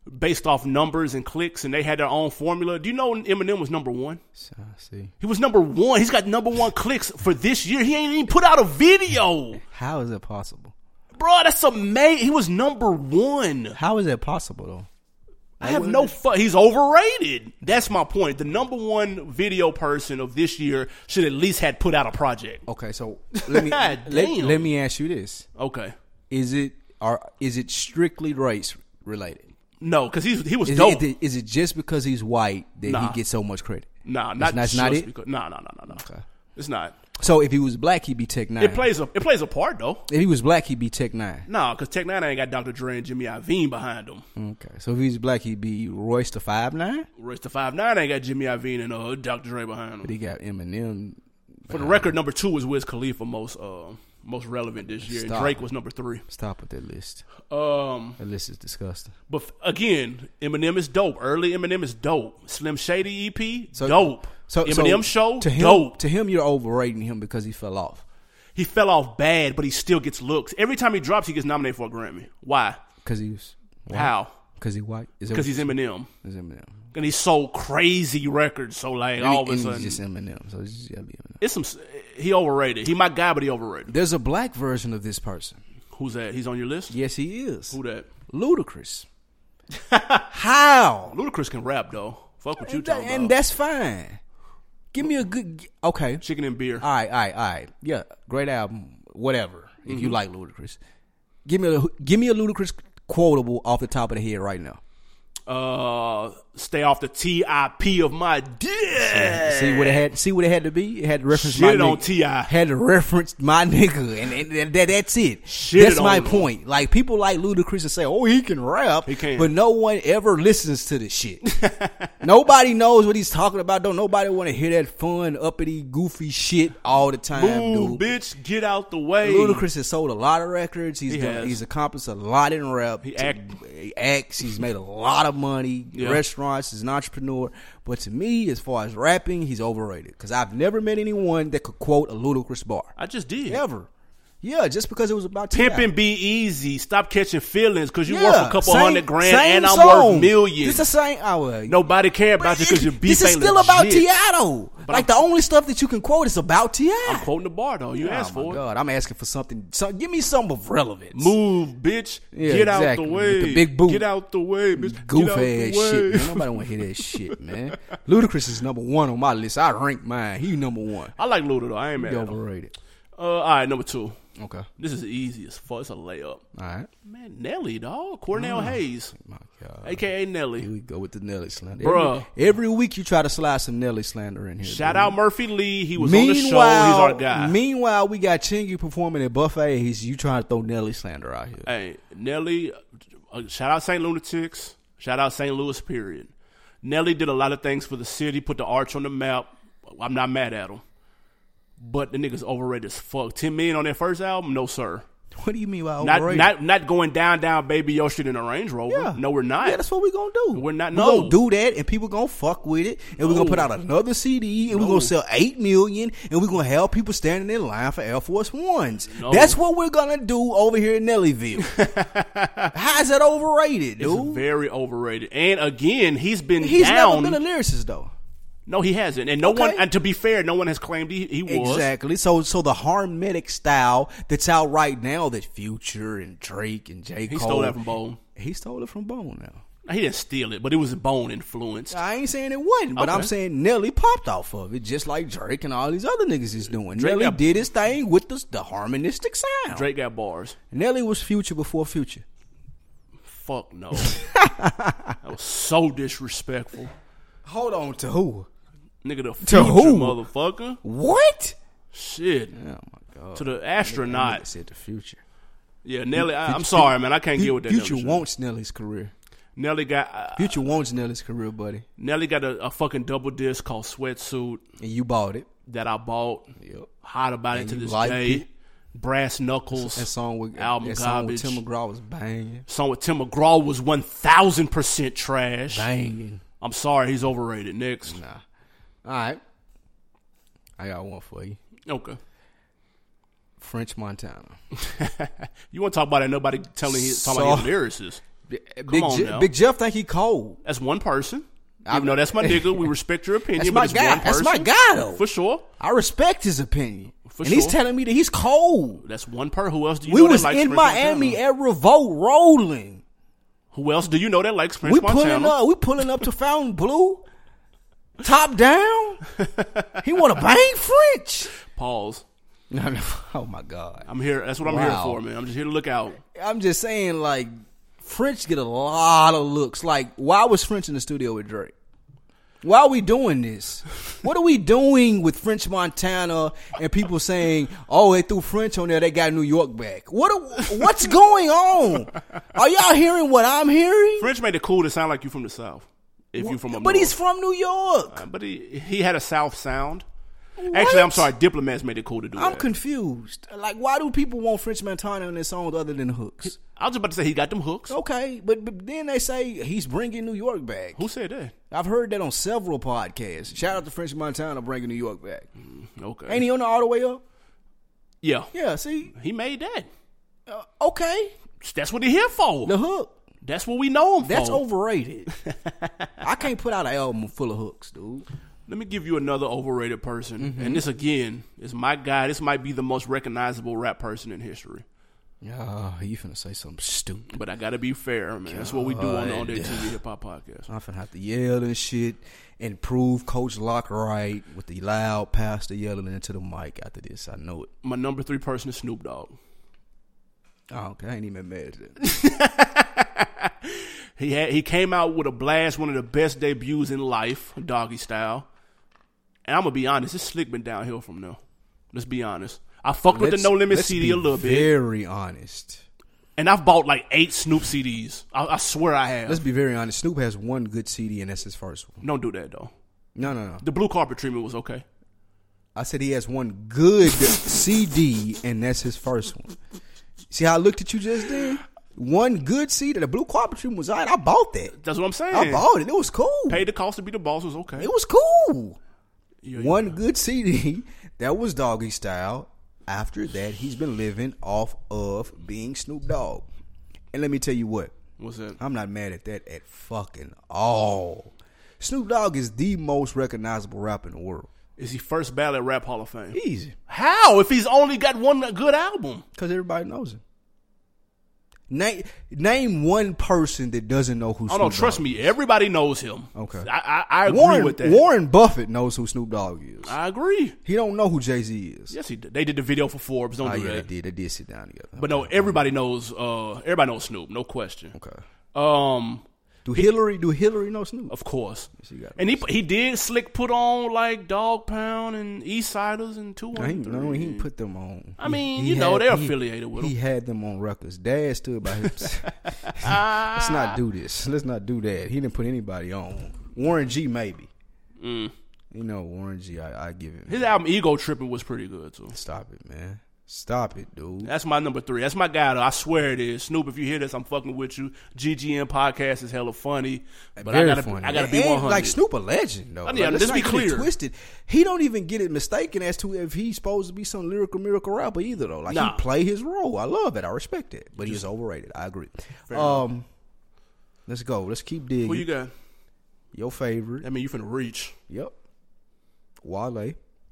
based off numbers and clicks, and they had their own formula. Do you know Eminem was number one? I see. He was number one. He's got number one clicks for this year. He ain't even put out a video. How is that possible? Bro, that's amazing. He was number one. How is that possible, though? I have no fun. He's overrated. That's my point. The number one video person of this year should at least had put out a project. Okay, so let me ask you this. Okay. Is it strictly race related? No, because he was dope. Is it just because he's white that he gets so much credit? Nah, that's not it. No. Okay. It's not. So if he was black, he'd be Tech 9. It plays a part though. If he was black, he'd be Tech 9. No, because Tech 9 ain't got Dr. Dre and Jimmy Iovine behind him. Okay, so if he's black, he'd be Royce the 5'9". Royce the 5'9" ain't got Jimmy Iovine and Dr. Dre behind him. But he got Eminem. For the record, number 2 was Wiz Khalifa, most relevant this year. And Drake was number 3. Stop with that list. That list is disgusting. But again, Eminem is dope. Early Eminem is dope. Slim Shady EP, dope. So Eminem show, dope. To him, you're overrating him because he fell off. He fell off bad, but he still gets looks. Every time he drops, he gets nominated for a Grammy. Why? Because he's white. How? Because he's white. Because he's Eminem. He's Eminem. And he sold crazy records. So like all of a sudden, he's just Eminem. So it's just gotta be Eminem. It's he overrated. He my guy, but he overrated. There's a black version of this person. Who's that? He's on your list? Yes, he is. Who that? Ludacris. How? Ludacris can rap though. Fuck what you talking about. And that's fine. Give me a good okay. Chicken and Beer. All right. Yeah, great album. Whatever. If you like Ludacris, give me a Ludacris quotable off the top of the head right now. Stay off the TIP of my dick. See what it had to be. It had to reference Shit my nigga. On T.I. Had to reference my nigga, and that's it. Shit that's my him. Point. Like people like Ludacris to say, "Oh, he can rap," he can. But no one ever listens to the shit. Nobody knows what he's talking about. Don't nobody want to hear that fun, uppity, goofy shit all the time. Move, dude. bitch, get out the way. Ludacris has sold a lot of records. He's accomplished a lot in rap. He acts. He's made a lot of money. Yeah. Restaurants. He's an entrepreneur. But to me, as far as rapping, he's overrated. Because I've never met anyone that could quote a Ludacris bar. I just did. Ever. Yeah, just because it was about Pimpin' Be Easy. Stop catching feelings because you worth a couple $100,000 and I'm song. Worth millions. It's the same. Nobody care about you because your beef ain't legit. This is still about T.I. though. Like the only stuff that you can quote is about T.I. I'm quoting the bar though. You asked for it. Oh my God, I'm asking for something. Give me something of relevance. Move, bitch. Yeah, get out the way. With the big boot. Get out the way, bitch. Goof ass shit. Man. Nobody want to hear that shit, man. Ludacris is number 1 on my list. I rank mine. He number 1. I like Luda though. I ain't mad at him. Overrated. All right, number 2. Okay. This is easy as fuck. It's a layup. All right. Man, Nelly, dog. Cornell Hayes. My God. A.K.A. Nelly. Here we go with the Nelly slander. Bruh. Every week you try to slide some Nelly slander in here. Shout out Murphy Lee. He was on the show. He's our guy. Meanwhile, we got Chingy performing at buffets. You trying to throw Nelly slander out here. Hey, Nelly, shout out St. Lunatics. Shout out St. Louis, period. Nelly did a lot of things for the city, put the arch on the map. I'm not mad at him. But the nigga's overrated as fuck. 10 million on their first album? No, sir. What do you mean by overrated? Not going down, Baby Yo shit in a Range Rover. Yeah. No, we're not. Yeah, that's what we're going to do. We're not. We're going to do that, and people going to fuck with it, and we're going to put out another CD, and we're going to sell 8 million, and we're going to have people standing in line for Air Force Ones. No. That's what we're going to do over here in Nellyville. How is that overrated, dude? It's very overrated. And again, he's down. He's never been a lyricist, though. No, he hasn't, and no one. And to be fair, no one has claimed he was. Exactly. So the Harmonic style that's out right now, that Future and Drake and J. Cole. He stole that from Bone. He stole it from Bone. Now he didn't steal it, but it was Bone influenced. I ain't saying it wasn't, but I'm saying Nelly popped off of it, just like Drake and all these other niggas is doing. Nelly did his thing with the harmonistic sound. Drake got bars. Nelly was Future before Future. Fuck no. That was so disrespectful. Hold on, to who? Nigga, the Future, motherfucker. What? Shit. Oh, my God. To the astronaut. I said the Future. Yeah, Nelly, I'm sorry, man. I can't get with that. Future wants Nelly's career. Nelly got... Future wants Nelly's career, buddy. Nelly got a fucking double disc called Sweatsuit. And you bought it. That I bought. Yep. Hot about it to this day. It. Brass Knuckles. That song with album garbage. Tim McGraw was banging. Song with Tim McGraw was 1,000% trash. Banging. I'm sorry, he's overrated. Next. Nah. All right. I got one for you. Okay. French Montana. You want to talk about it? Nobody talking about his lyricist. Big Jeff think he cold. That's one person. Even though that's my nigga, we respect your opinion. That's my guy. That's my guy, though. For sure. I respect his opinion. He's telling me that he's cold. That's one person. Who else do you know that likes French Montana? We was in Miami at Revolt rolling. Who else do you know that likes French Montana? We pulling up to Fountain Blue. Top down. He want to bang French. Pause. No. Oh, my God. I'm here. That's what I'm here for, man. I'm just here to look out. I'm just saying, like, French get a lot of looks. Like, why was French in the studio with Drake? Why are we doing this? What are we doing with French Montana and people saying, oh, they threw French on there, they got New York back? What's going on? Are y'all hearing what I'm hearing? French made it cool to sound like you from the South. If you from up But north. He's from New York. But he had a South sound. What? Actually, I'm sorry, Diplomats made it cool to do that. I'm confused. Like, why do people want French Montana in their songs other than hooks? I was about to say he got them hooks. Okay, but then they say he's bringing New York back. Who said that? I've heard that on several podcasts. Shout out to French Montana bringing New York back. Okay. Ain't he on the All the Way Up? Yeah. Yeah, see? He made that. Okay. That's what he here for. The hook. That's what we know him for. That's overrated. I can't put out an album full of hooks, dude. Let me give you another overrated person. And this, again, is my guy. This might be the most recognizable rap person in history. Yeah, you finna say something stupid. But I gotta be fair, man. That's what we do on the On That TV Hip Hop Podcast. I'm finna have to yell and shit and prove Coach Locke right with the loud pastor yelling into the mic after this. I know it. My number 3 person is Snoop Dogg. Oh, okay. I ain't even mad at that. He came out with a blast, one of the best debuts in life, Doggy Style. And I'm going to be honest, it's slick been downhill from there. Let's be honest. I fucked with the No Limit CD a little bit. Very honest. And I've bought like 8 Snoop CDs. I swear I have. Let's be very honest. Snoop has one good CD, and that's his first one. Don't do that, though. No. The Blue Carpet Treatment was okay. I said he has one good CD, and that's his first one. See how I looked at you just then? One good CD. The Blue Carpet Treatment was all right. I bought that. That's what I'm saying. I bought it. It was cool. Paid the cost to be the boss was okay. It was cool. Yeah, one good CD. That was Doggy Style. After that, he's been living off of being Snoop Dogg. And let me tell you what. What's that? I'm not mad at that at fucking all. Snoop Dogg is the most recognizable rapper in the world. Is he first ballot Rap Hall of Fame? Easy. How? If he's only got one good album? Because everybody knows him. Name one person that doesn't know who Snoop Dogg is. Trust me. Everybody knows him. Okay. I agree with that. Warren Buffett knows who Snoop Dogg is. I agree. He don't know who Jay-Z is. Yes, he did. They did the video for Forbes. Don't do that. They did sit down together. But no, everybody knows Snoop. No question. Okay. Do Hillary know Snoop? Of course. And he did slick put on like Dog Pound and East Siders and 213. No, he didn't put them on. I mean, they're affiliated with him. He had them on records. Dad stood by him. Let's not do this. Let's not do that. He didn't put anybody on. Warren G maybe. You know, Warren G, I give him. His album Ego Tripping was pretty good too. Stop it, man. Stop it, dude. That's my number 3. That's my guy, though. I swear it is. Snoop, if you hear this, I'm fucking with you. GGN podcast is hella funny. But I gotta be 100. Like, Snoop a legend, though. Yeah, let's be clear. Twisted. He don't even get it mistaken as to if he's supposed to be some lyrical miracle rapper either, though. Like, he play his role. I love it. I respect it. But he's overrated. I agree. Let's go. Let's keep digging. Who you got? Your favorite. I mean, you finna reach. Yep. Wale.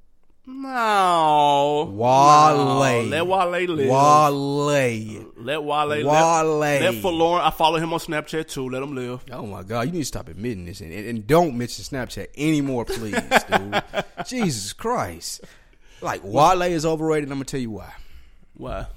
No. Wale. Let Wale live. Wale. Let Wale live. Let Forlorn. I follow him on Snapchat too. Let him live. Oh my God. You need to stop admitting this and don't mention Snapchat anymore, please, dude. Jesus Christ. Like, Wale is overrated. I'm going to tell you why. Why?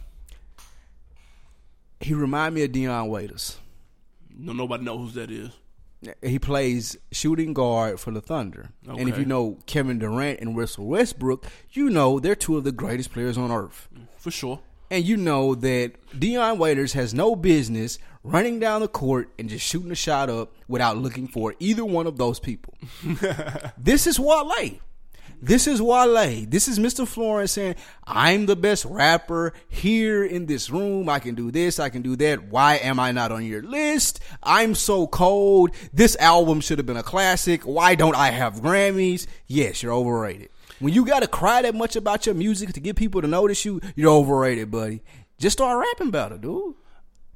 He remind me of Deion Waiters. No, nobody knows who that is. He plays shooting guard for the Thunder. Okay. And if you know Kevin Durant and Russell Westbrook, you know they're 2 of the greatest players on earth. For sure. And you know that Deion Waiters has no business running down the court and just shooting a shot up without looking for either one of those people. This is Wale. This is Wale. This is Mr. Florence saying, I'm the best rapper here in this room. I can do this. I can do that. Why am I not on your list? I'm so cold. This album should have been a classic. Why don't I have Grammys? Yes, you're overrated. When you got to cry that much about your music to get people to notice you, you're overrated, buddy. Just start rapping better, dude.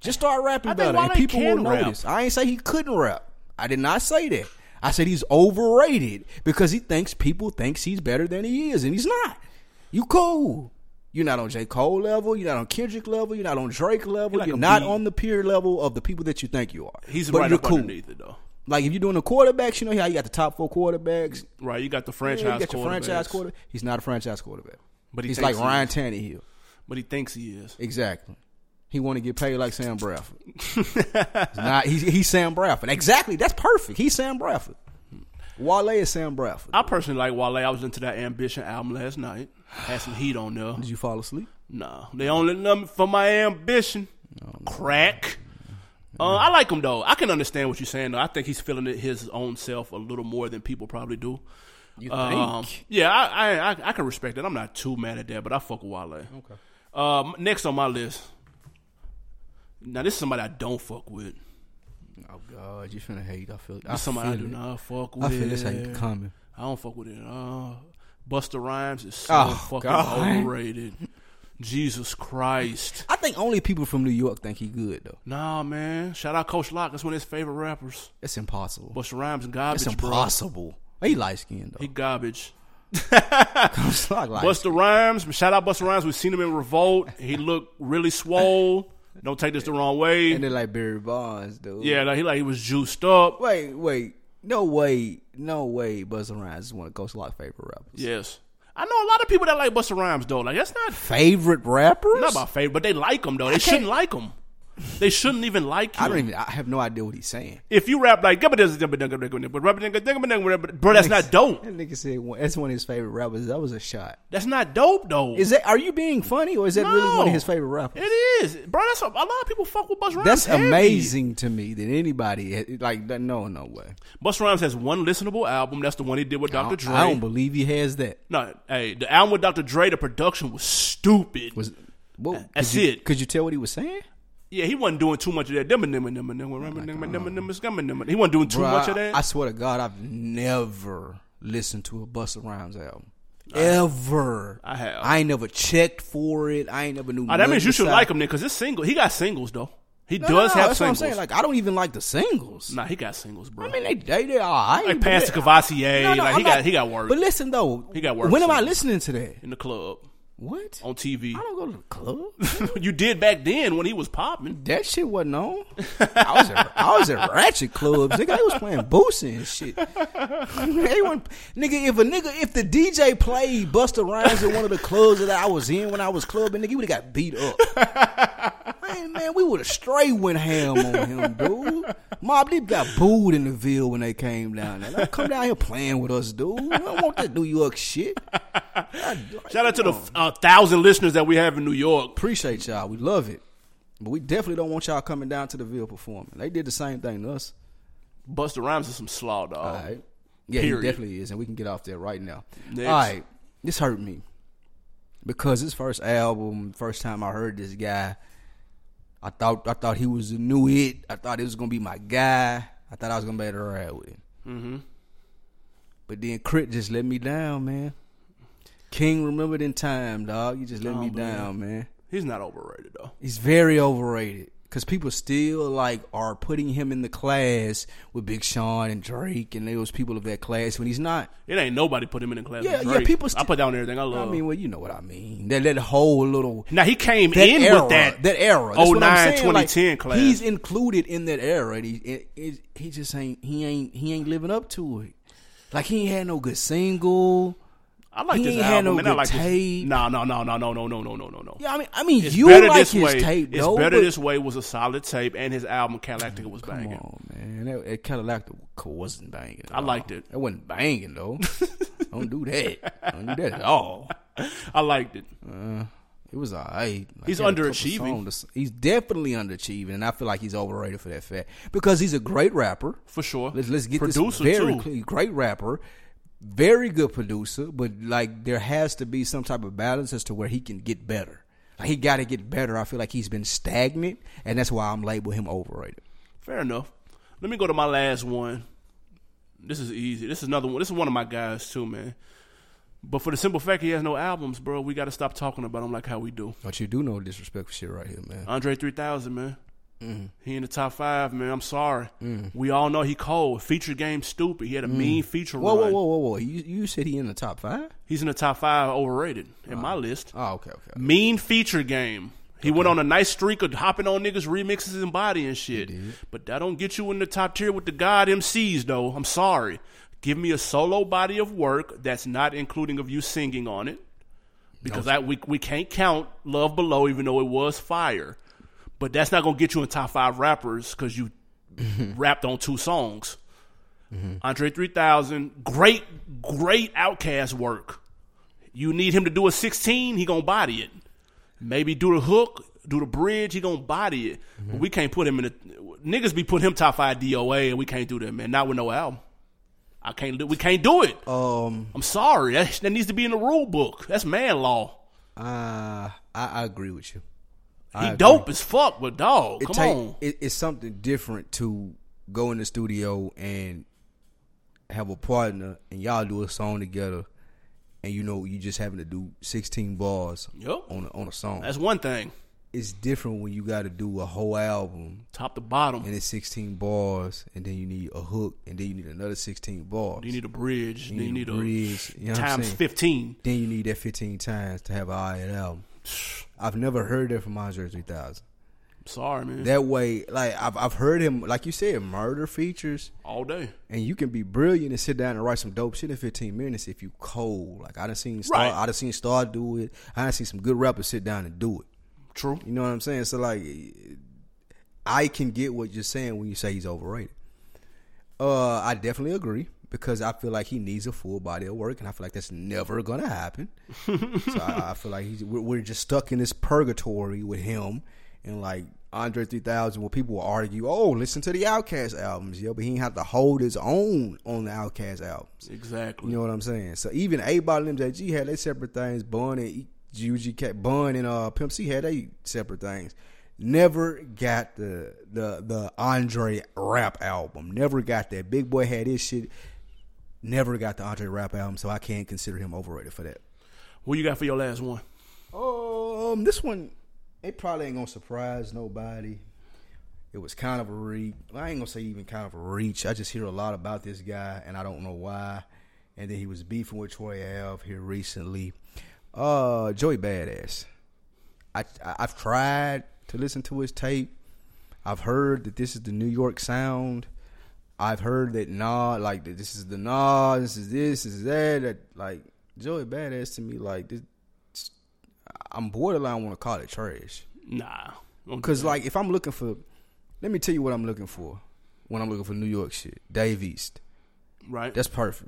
Just start rapping better, and people will notice. I ain't say he couldn't rap. I did not say that. I said he's overrated because people thinks he's better than he is, and he's not. You cool. You're not on J. Cole level. You're not on Kendrick level. You're not on Drake level. You're not on the peer level of the people that you think you are. He's right up underneath it, though. Like, if you're doing the quarterbacks, you know how you got the top 4 quarterbacks. Right, you got the franchise quarterback. He's not a franchise quarterback. But he's like Ryan Tannehill. But he thinks he is. Exactly. He want to get paid like Sam Bradford. He's Sam Bradford. Exactly. That's perfect. He's Sam Bradford. Wale is Sam Bradford. I personally like Wale. I was into that Ambition album last night. Had some heat on there. Did you fall asleep? No. They only number for my ambition. Crack. I like him, though. I can understand what you're saying, though. I think he's feeling it his own self a little more than people probably do. You think? Yeah, I can respect that. I'm not too mad at that, but I fuck with Wale. Okay. Next on my list. Now, this is somebody I don't fuck with. Oh, God. You finna hate. I feel it. This is somebody I do not fuck with. I feel this hate coming. I don't fuck with it at all. Busta Rhymes is so fucking overrated. Jesus Christ. I think only people from New York think he good, though. Nah, man. Shout out Coach Lock. That's one of his favorite rappers. It's impossible. Busta Rhymes garbage, It's impossible. Bro. He light-skinned, though. He garbage. Coach Lock Busta Rhymes. Shout out Busta Rhymes. We've seen him in Revolt. He looked really swole. Don't take this the wrong way. And then like Barry Bonds, dude. Yeah, he was juiced up. Wait. No way Busta Rhymes is one of Coach Lock's favorite rappers. Yes. I know a lot of people that like Busta Rhymes, though. Like, that's not... Favorite rappers? Not about favorite, but they like him, though. They shouldn't like him. They shouldn't even like him. I have no idea what he's saying. If you rap like... Bro, that's not dope. That nigga said that's one of his favorite rappers. That was a shot. That's not dope, though. Are you being funny, or is that really one of his favorite rappers? It is. Bro, a lot of people fuck with Busta Rhymes. That's amazing to me that anybody... Like, no way. Busta Rhymes has one listenable album. That's the one he did with Dr. Dre. I don't believe he has that. No, hey, the album with Dr. Dre, the production was stupid. That's it. Could you tell what he was saying? Yeah, he wasn't doing too much of that. He wasn't doing too much of that. I swear to God, I've never listened to a Busta Rhymes album. Ever. I have. I ain't never checked for it. I ain't never knew. That means you should like him then, because it's single. He got singles though. He does have that's singles. What I'm saying. Like, I don't even like the singles. Nah, he got singles, bro. I mean, they all right. Like Pastor Cavassier. He got work. But listen though, he got work. When am I listening to that? In the club. What? On TV. I don't go to the club. You did back then when he was popping. That shit wasn't on. I was at ratchet clubs. Nigga, they was playing Boosie and shit. If the DJ played Busta Rhymes at one of the clubs that I was in when I was clubbing, nigga, he would have got beat up. Man, we would have straight went ham on him, dude. Mobb Deep got booed in the Ville when they came down there. Like, come down here playing with us, dude. I don't want that New York shit. Shout out to the 1,000 listeners that we have in New York. Appreciate y'all. We love it. But we definitely don't want y'all coming down to the Ville performing. They did the same thing to us. Busta Rhymes is some slaw, dog. All right. Yeah, Period. He definitely is. And we can get off there right now. Next. All right. This hurt me. Because his first album, first time I heard this guy, I thought he was the new hit. I thought he was going to be my guy. I thought I was going to be able to ride with him. Mm-hmm. But then Crit just let me down, man. King Remembered in Time, dog. You just let me down, man. He's not overrated, though. He's very overrated. Because people still, are putting him in the class with Big Sean and Drake and those people of that class when he's not. It ain't nobody put him in the class with Drake. Yeah, people I put down everything I love. I mean, well, you know what I mean. That whole little... Now, he came in era, with that era. 09, 2010 class. He's included in that era. And he just ain't living up to it. Like, he ain't had no good single... I like this album. I like tape. No. Yeah, I mean, you like his tape, though. It's Better This Way was a solid tape, and his album Galactica was banging. Come on, man. That Galactica wasn't banging. I liked it. It wasn't banging, though. Don't do that. Don't do that at all. I liked it. It was all right. He's underachieving. He's definitely underachieving, and I feel like he's overrated for that fact. Because he's a great rapper. For sure. Let's get Producer, this very too. clear. Great rapper. Very good producer, but there has to be some type of balance as to where he can get better. Like, he got to get better. I feel like he's been stagnant, and that's why I'm labeling him overrated. Fair enough. Let me go to my last one. This is easy. This is another one. This is one of my guys too, man. But for the simple fact he has no albums, bro, we got to stop talking about him like how we do. But you do know disrespectful shit right here, man. Andre 3000, man. He in the top 5, man. I'm sorry. We all know he cold. Feature game stupid. He had a mean feature run. Whoa. You said he in the top 5? He's in the top 5 overrated in my list. Oh, okay. Mean feature game. He went on a nice streak of hopping on niggas' remixes and body and shit. But that don't get you in the top tier with the God MCs, though. I'm sorry. Give me a solo body of work that's not including of you singing on it. Because we can't count Love Below, even though it was fire. But that's not going to get you in top 5 rappers because you rapped on 2 songs. Andre 3000, great Outkast work. You need him to do a 16, he going to body it. Maybe do the hook, do the bridge, he going to body it. But we can't put him in the... Niggas be putting him top 5 DOA, and we can't do that, man. Not with no album. We can't do it. I'm sorry. That needs to be in the rule book. That's man law. I agree with you. He dope as fuck, but dog, come on. It's something different to go in the studio and have a partner and y'all do a song together, and you just having to do 16 bars on a song. That's one thing. It's different when you got to do a whole album, top to bottom, and it's 16 bars, and then you need a hook, and then you need another 16 bars. You need a bridge. Then you need a bridge. You know times 15. Then you need that 15 times to have an alright album. I've never heard that from Andre 3000. Sorry, man. That way, like I've heard him, like you said, murder features all day, and you can be brilliant and sit down and write some dope shit in 15 minutes if you cold. Like I done seen Star do it. I done seen some good rappers sit down and do it. True. You know what I'm saying? So like, I can get what you're saying when you say he's overrated. I definitely agree because I feel like he needs a full body of work, and I feel like that's never gonna happen. So I feel like we're just stuck in this purgatory with him. And like Andre 3000, where people will argue, listen to the Outkast albums, but he didn't have to hold his own on the Outkast albums. Exactly. You know what I'm saying? So even A-Ball and MJG had their separate things. Bun and UGK, Bun and Pimp C had their separate things. Never got the Andre rap album. Never got that. Big Boy had his shit. Never got the Andre rap album, so I can't consider him overrated for that. What you got for your last one? This one, it probably ain't gonna surprise nobody. It was kind of a reach. I ain't gonna say even kind of a reach. I just hear a lot about this guy, and I don't know why. And then he was beefing with Troy Ave here recently. Joey Badass. I've tried to listen to his tape. I've heard that this is the New York sound. I've heard that this is the this is this is that like Joey Badass to me like this. I'm borderline want to call it trash. Nah. Because, like, if I'm looking for... Let me tell you what I'm looking for when I'm looking for New York shit. Dave East. Right. That's perfect.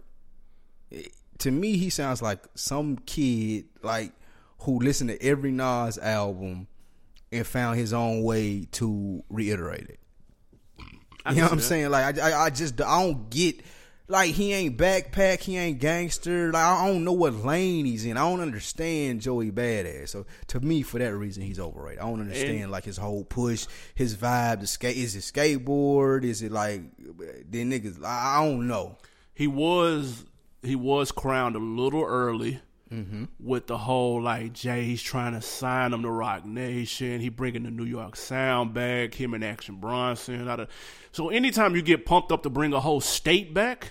To me, he sounds like some kid, like, who listened to every Nas album and found his own way to reiterate it. You know what I'm saying? Like, I don't get... Like, he ain't backpack, he ain't gangster. Like, I don't know what lane he's in. I don't understand Joey Badass. So, to me, for that reason, he's overrated. I don't understand, like, his whole push, his vibe, is it skateboard? Is it, like, then niggas, I don't know. He was crowned a little early with the whole, like, Jay's trying to sign him to Rock Nation. He bringing the New York sound back, him and Action Bronson. So anytime you get pumped up to bring a whole state back,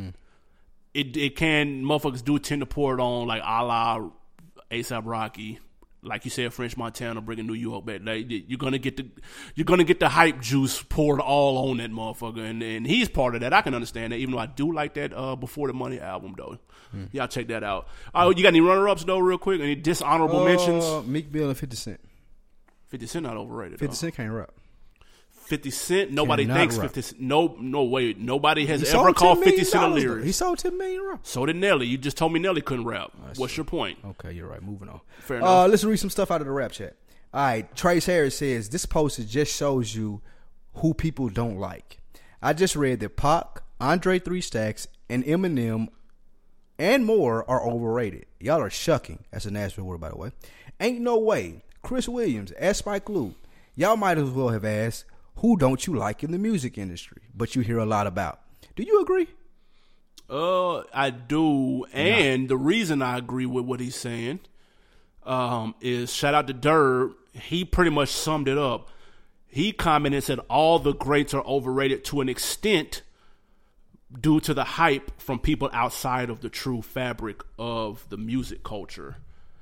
it can, motherfuckers do tend to pour it on, like, a la A$AP Rocky. Like you said, French Montana bringing New York back. Like, you're gonna get the hype juice poured all on that motherfucker, and he's part of that. I can understand that, even though I do like that Before the Money album though. Y'all check that out. You got any runner-ups though, real quick? Any dishonorable mentions? Meek Mill and 50 Cent. 50 Cent not overrated. 50 Cent can't rap. 50 Cent, nobody thinks rap. 50 Cent. No way. Nobody has ever called 50 Cent a lyric. He sold 10 million raps. So did Nelly. You just told me Nelly couldn't rap. What's your point? Okay, you're right. Moving on. Fair enough. Let's read some stuff out of the rap chat. All right, Trace Harris says, this poster just shows you who people don't like. I just read that Pac, Andre 3 Stacks, and Eminem and more are overrated. Y'all are shucking. That's a Nashville word, by the way. Ain't no way. Chris Williams, ask Spike Lee. Y'all might as well have asked, who don't you like in the music industry, but you hear a lot about? Do you agree? I do. And the reason I agree with what he's saying is, shout out to Durb. He pretty much summed it up. He commented and said all the greats are overrated to an extent due to the hype from people outside of the true fabric of the music culture.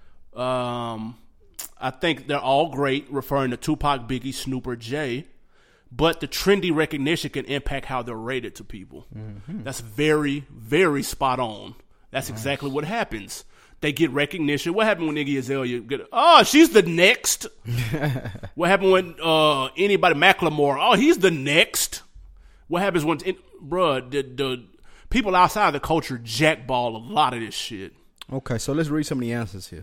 I think they're all great, referring to Tupac, Biggie, Snoop, or Jay, but the trendy recognition can impact how they're rated to people. Mm-hmm. That's very, very spot on. That's exactly what happens. They get recognition. What happened when Iggy Azalea get? Oh, she's the next. What happened when anybody Macklemore? Oh, he's the next. What happens when, the people outside the culture jackball a lot of this shit. Okay, so let's read some of the answers here.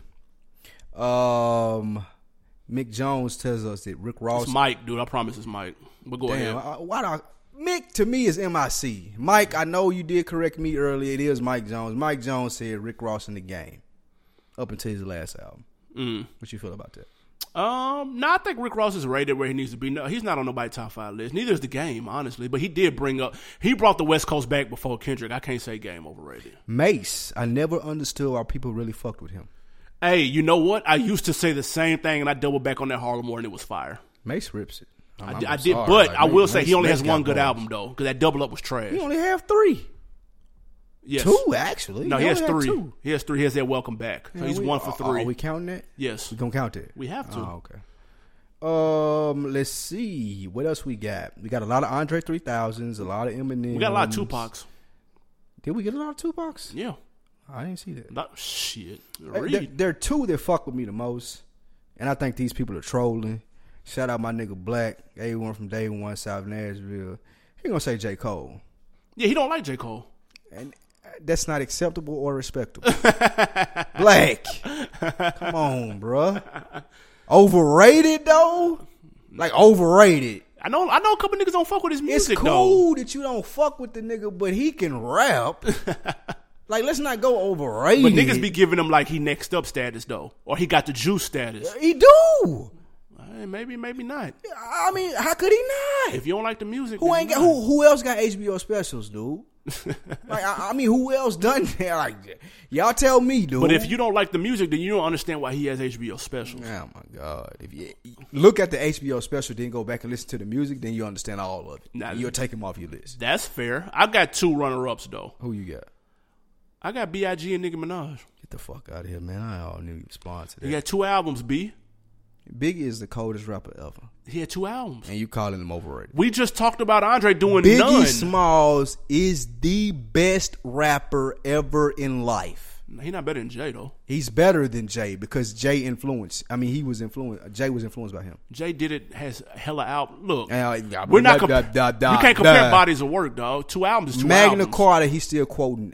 Mick Jones tells us that Rick Ross. It's Mike, dude. I promise it's Mike. But go ahead. Mick to me is MIC. Mike, I know you did correct me earlier. It is Mike Jones. Mike Jones said Rick Ross in the game up until his last album. What you feel about that? No, I think Rick Ross is rated where he needs to be. No, he's not on nobody's top 5 list. Neither is the Game, honestly. But he brought the West Coast back before Kendrick. I can't say Game overrated. Mace, I never understood why people really fucked with him. Hey, you know what? I used to say the same thing, and I doubled back on that Harlemore, and it was fire. Mace rips it. I did, but I will say he only has one good album, though, because that Double Up was trash. He only have 3. Yes. 2, actually. No, he has 3. He has 3. He has that Welcome Back. So he's 1 for 3. Are we counting that? Yes. We gonna count that? We have to. Oh, okay. Let's see. What else we got? We got a lot of Andre 3000s, a lot of Eminem. We got a lot of Tupacs. Did we get a lot of Tupacs? Yeah. I didn't see that. Shit. There are 2 that fuck with me the most, and I think these people are trolling. Shout out my nigga Black, A1 from Day One, South Nashville. He gonna say J. Cole. Yeah, he don't like J. Cole. And that's not acceptable or respectable. Black. Come on, bruh. Overrated, though? Like, overrated. I know a couple niggas don't fuck with his music, It's cool that you don't fuck with the nigga, but he can rap. Like, let's not go overrated. But niggas be giving him, like, he next up status, though. Or he got the juice status. He do. Maybe not. I mean, how could he not? If you don't like the music, who else got HBO specials, dude? Like, I mean, who else done that? Like, y'all tell me, dude. But if you don't like the music, then you don't understand why he has HBO specials. Oh my God! If you look at the HBO special, then go back and listen to the music, then you understand all of it. Now, you'll take him off your list. That's fair. I got 2 runner-ups though. Who you got? I got B.I.G. and Nicki Minaj. Get the fuck out of here, man! I all knew you respond to that. You got 2 albums, B. Biggie is the coldest rapper ever. He had 2 albums. And you calling him overrated. We just talked about Andre doing Biggie none. Smalls is the best rapper ever in life. He's not better than Jay, though. He's better than Jay because Jay influenced. I mean, Jay was influenced by him. Jay has hella albums. Look, we're not you can't compare bodies of work, dog. 2 albums is 2 Magna albums. Carta, he's still quoting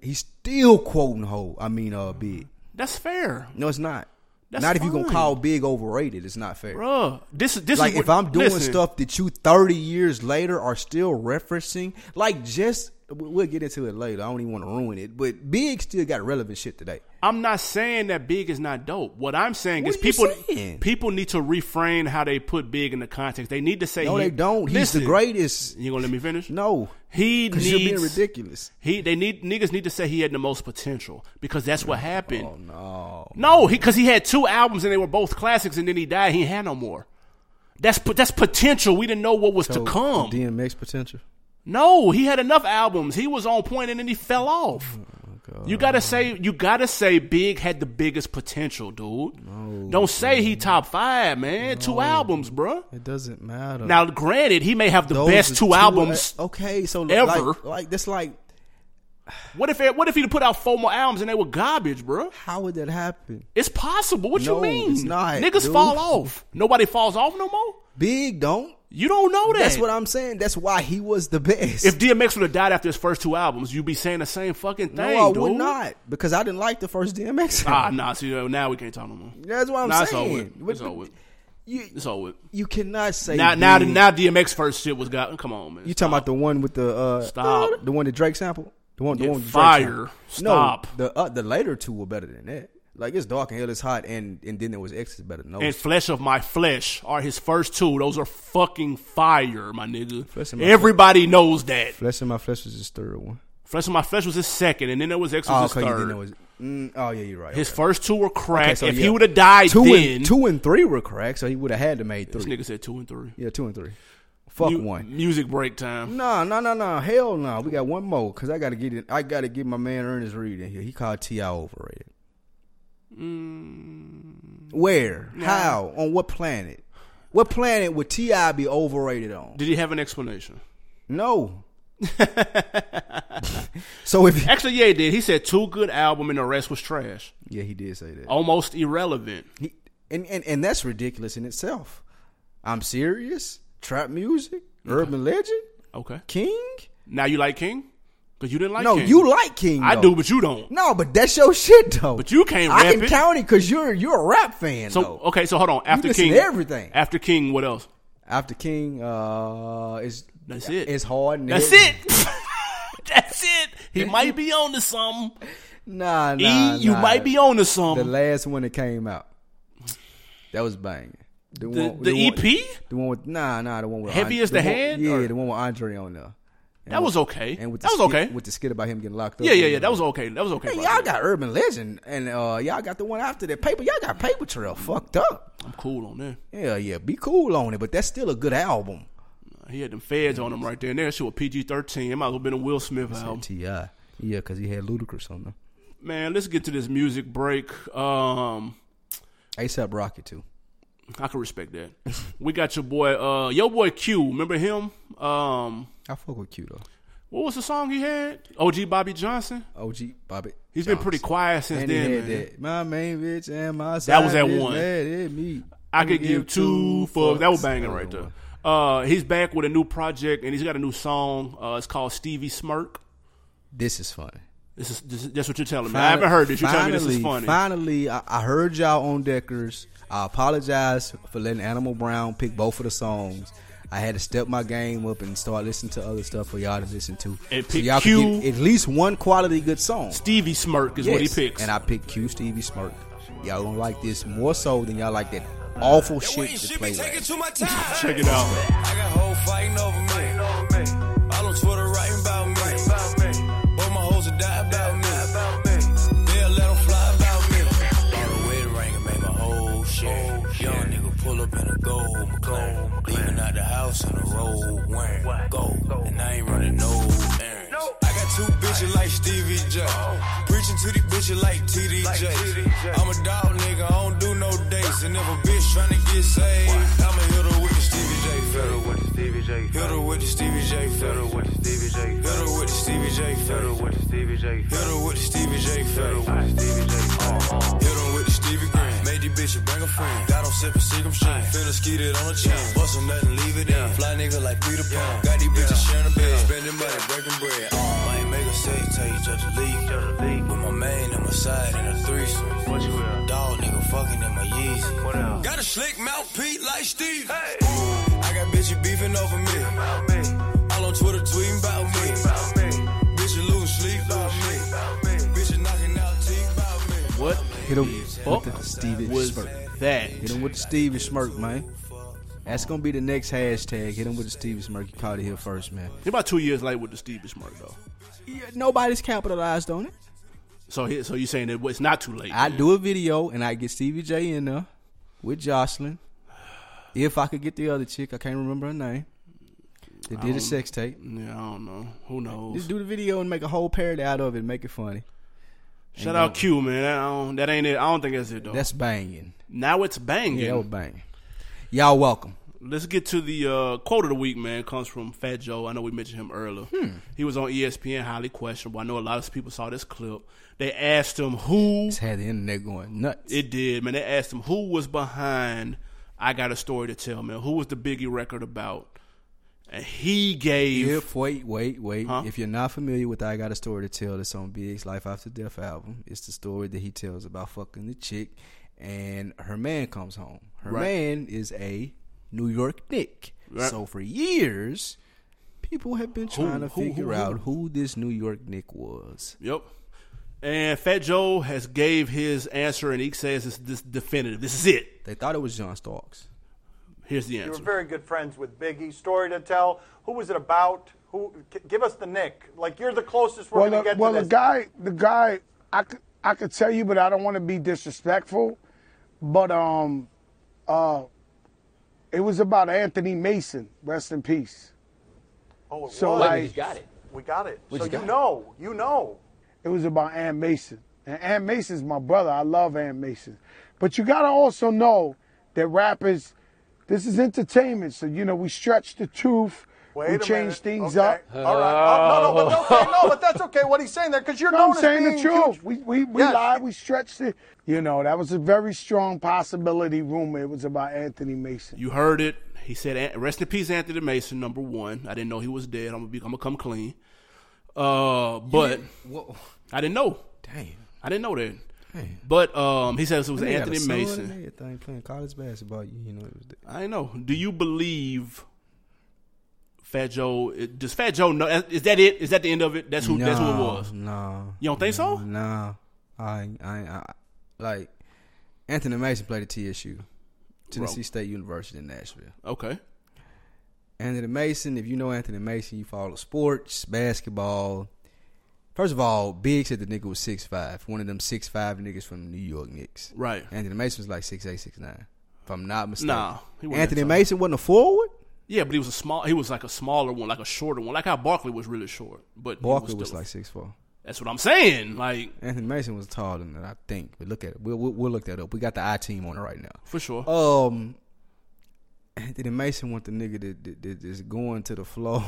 Big. That's fair. No, it's not. That's not if fine. you're going to call Big overrated. It's not fair. Bruh, this like is if I'm doing stuff that you 30 years later are still referencing, like just, we'll get into it later. I don't even want to ruin it. But Big still got relevant shit today. I'm not saying that Big is not dope. What I'm saying is people need to reframe how they put Big in the context. They need to say they don't. He's the greatest. You gonna let me finish? No. Because you're being ridiculous. Niggas need to say he had the most potential because that's what happened. Oh no. No, because he had 2 albums and they were both classics and then he died. He ain't had no more. That's potential. We didn't know what was to come. DMX potential. No, he had enough albums. He was on point and then he fell off. God. You gotta say Big had the biggest potential, dude. No, don't say he top 5, man. No, 2 albums, bro. It doesn't matter. Now, granted, he may have the best 2 albums. Okay, so ever. Like this, like. What if he'd put out 4 more albums and they were garbage, bro? How would that happen? It's possible. What you mean? It's not. Niggas fall off. Nobody falls off no more. Big don't. You don't know that. That's what I'm saying. That's why he was the best. If DMX would have died after his first 2 albums, you'd be saying the same fucking thing, No, I dude. would not. Because I didn't like the first DMX album. Nah, see, now we can't talk no more. That's what I'm saying. It's over. It's over. You cannot say now DMX first shit was got. Come on, man. You talking about the one with the stop? The one that Drake sampled? The one with fire. Stop. No, the later 2 were better than that. Like, it's dark and hell is hot, and then there was X is better than those. And Flesh of My Flesh are his first 2. Those are fucking fire, my nigga. Everybody knows that. Flesh of My Flesh was his 3rd one. Flesh on My Flesh was his second, and then there was X was his third. Yeah, you're right. His first two were crack. Okay, so if he would have died then... 2 and 3 were crack, so he would have had to make 3. This nigga said 2 and 3. Yeah, 2 and 3. Fuck one. Music break time. No. Hell no. We got one more, because I got to get my man Ernest Reed in here. He called T.I. overrated. Where? Nah. How? On what planet? What planet would T.I. be overrated on? Did he have an explanation? No. So if actually, yeah, he did. He said 2 good albums and the rest was trash. Yeah, he did say that. Almost irrelevant. And that's ridiculous in itself. I'm serious. Trap music, Urban Legend. Okay. King. Now you like King? Because you didn't like King. No, you like King, though. I do, but you don't. No, but that's your shit, though. But you can't rap it. I can count it because you're a rap fan, though. Okay, so hold on. After you King, to everything. After King, what else? After King, that's it. It's hard. That's it. That's it. He might be on to something. Nah. You might be on to something. The last one that came out, that was banging. The EP? The one with the one with Heavy as the Hand? Yeah, the one with Andre on there. That was okay. And that was okay. With the skit about him getting locked up. Yeah. That was okay. That was okay. Hey, y'all got Urban Legend, and y'all got the one after that. Y'all got Paper Trail fucked up. I'm cool on that. Yeah. Be cool on it, but that's still a good album. He had them feds on him right there. And that shit was PG-13. It might as well been a Will Smith album. T.I. Yeah, because he had Ludacris on there. Man, let's get to this music break. A$AP Rocky, too. I can respect that. We got your boy Q. Remember him? I fuck with Q, though. What was the song he had? OG Bobby Johnson? OG Bobby He's been pretty quiet since then, man. That. My main bitch and my side. That was that one. Mad at me. I could give 2 fucks. That was banging right there. He's back with a new project, and he's got a new song. It's called Stevie Smirk. This is funny. That's what you're telling me. I haven't heard this. You're telling me this is funny. Finally, I heard y'all on Deckers. I apologize for letting Animal Brown pick both of the songs. I had to step my game up and start listening to other stuff for y'all to listen to. And so y'all can get at least one quality good song. Stevie Smirk is what he picks. And I picked Q Stevie Smirk. Y'all gonna like this more so than y'all like that awful shit to play last. Check it out. I got hoes fighting over me. All on Twitter writing about me. Both my hoes will die about me. They'll let them fly about me. Bought a wedding ring and made my whole shit. Young nigga pull up in a gold McLaren. Leaving out the house in a robe wearing gold. And I ain't running no errands. I got 2 bitches like Stevie J. Preaching to these bitches like TDJ. I'm a dog nigga, I don't do no dates. And if a bitch tryna get saved, I'ma hit her with the Stevie J. Hit her with the Stevie J. Hit her with the Stevie J. Hit her with the Stevie J. Hit her with the Stevie J. Hit her with the Stevie J. Hit her with the Stevie J. Hit her with the Stevie J. Hit her with the Stevie Green. Made these bitches bring a friend. Got them sipping Seagram shit. Finna skeet it on the chin. Bust them nothing, leave it in. Fly nigga like Peter Pan. Got these bitches sharing a bed. Spending money, breaking bread. Might make a say, tell you just to leave. With my main on my side in a threesome. What you will? Dog nigga fucking in my Yeezy. What else? Got a slick mouth Pete like Steve. Hey. I got bitches beefing over me. All on Twitter tweeting about me. Bitches losing sleep about me. Bitches knocking out teeth about me. What? Hit him with the Stevie Smirk. That? Hit him with the Stevie Smirk, man. That's gonna be the next hashtag. Hit him with the Stevie Smirk. You caught it here first, man. You're about 2 years late with the Stevie Smirk, though. Yeah, nobody's capitalized on it. So you're saying that it's not too late? I do a video and I get Stevie J in there with Jocelyn. If I could get the other chick, I can't remember her name. They did a sex tape. Yeah, I don't know. Who knows? Just do the video and make a whole parody out of it and make it funny. Shout out Q, man. That ain't it. I don't think that's it, though. That's banging. Now it's banging. Yeah, that was banging. Y'all welcome. Let's get to the quote of the week, man. It comes from Fat Joe. I know we mentioned him earlier. He was on ESPN, highly questionable. I know a lot of people saw this clip. They asked him who... It's had the internet going nuts. It did, man. They asked him who was behind I Got a Story to Tell, man. Who was the Biggie record about? And he gave... Wait. Huh? If you're not familiar with I Got a Story to Tell, that's on Big's Life After Death album. It's the story that he tells about fucking the chick and her man comes home. Her man is a New York Knick. Right. So for years, people have been trying to figure out who this New York Knick was. Yep. And Fat Joe has gave his answer, and he says this definitive. This is it. They thought it was John Starks. Here's the answer. You were very good friends with Biggie. Story to tell. Who was it about? Give us the nick. Like, you're the closest we're going to get to this. The guy, I could tell you, but I don't want to be disrespectful. But it was about Anthony Mason. Rest in peace. Oh, it so was. Like, you got it. We got it. What So you know. It was about Ant Mason. And Ant Mason's my brother. I love Ant Mason. But you got to also know that rappers, this is entertainment. So, we stretch the truth. We change things up. All right. But that's okay. What he's saying there, because you're known as being saying the truth. We lied. We stretched it. That was a very strong possibility rumor. It was about Anthony Mason. You heard it. He said, "Rest in peace, Anthony Mason." Number one. I didn't know he was dead. I'm gonna come clean. But I didn't know. Damn. I didn't know that. Damn. But he says it was Anthony Mason. Everything playing college basketball. It was. I know. Do you believe Fat Joe? Does Fat Joe know? Is that it? Is that the end of it? That's who it was. No. You don't think so? No. I like Anthony Mason played at TSU, Tennessee State University in Nashville. Okay. Anthony Mason, if you know Anthony Mason, you follow sports, basketball. First of all, Big said the nigga was 6'5", one of them 6'5" niggas from the New York Knicks. Right. Anthony Mason was like 6'8", 6'9", if I'm not mistaken. Nah. Anthony Mason wasn't a forward? Yeah, but he was like a smaller one, like a shorter one, like how Barkley was really short. But Barkley was like 6'4". That's what I'm saying. Like Anthony Mason was taller than that, I think. But look at it. We'll look that up. We got the I-team on it right now. For sure. Anthony Mason want the nigga that is going to the flow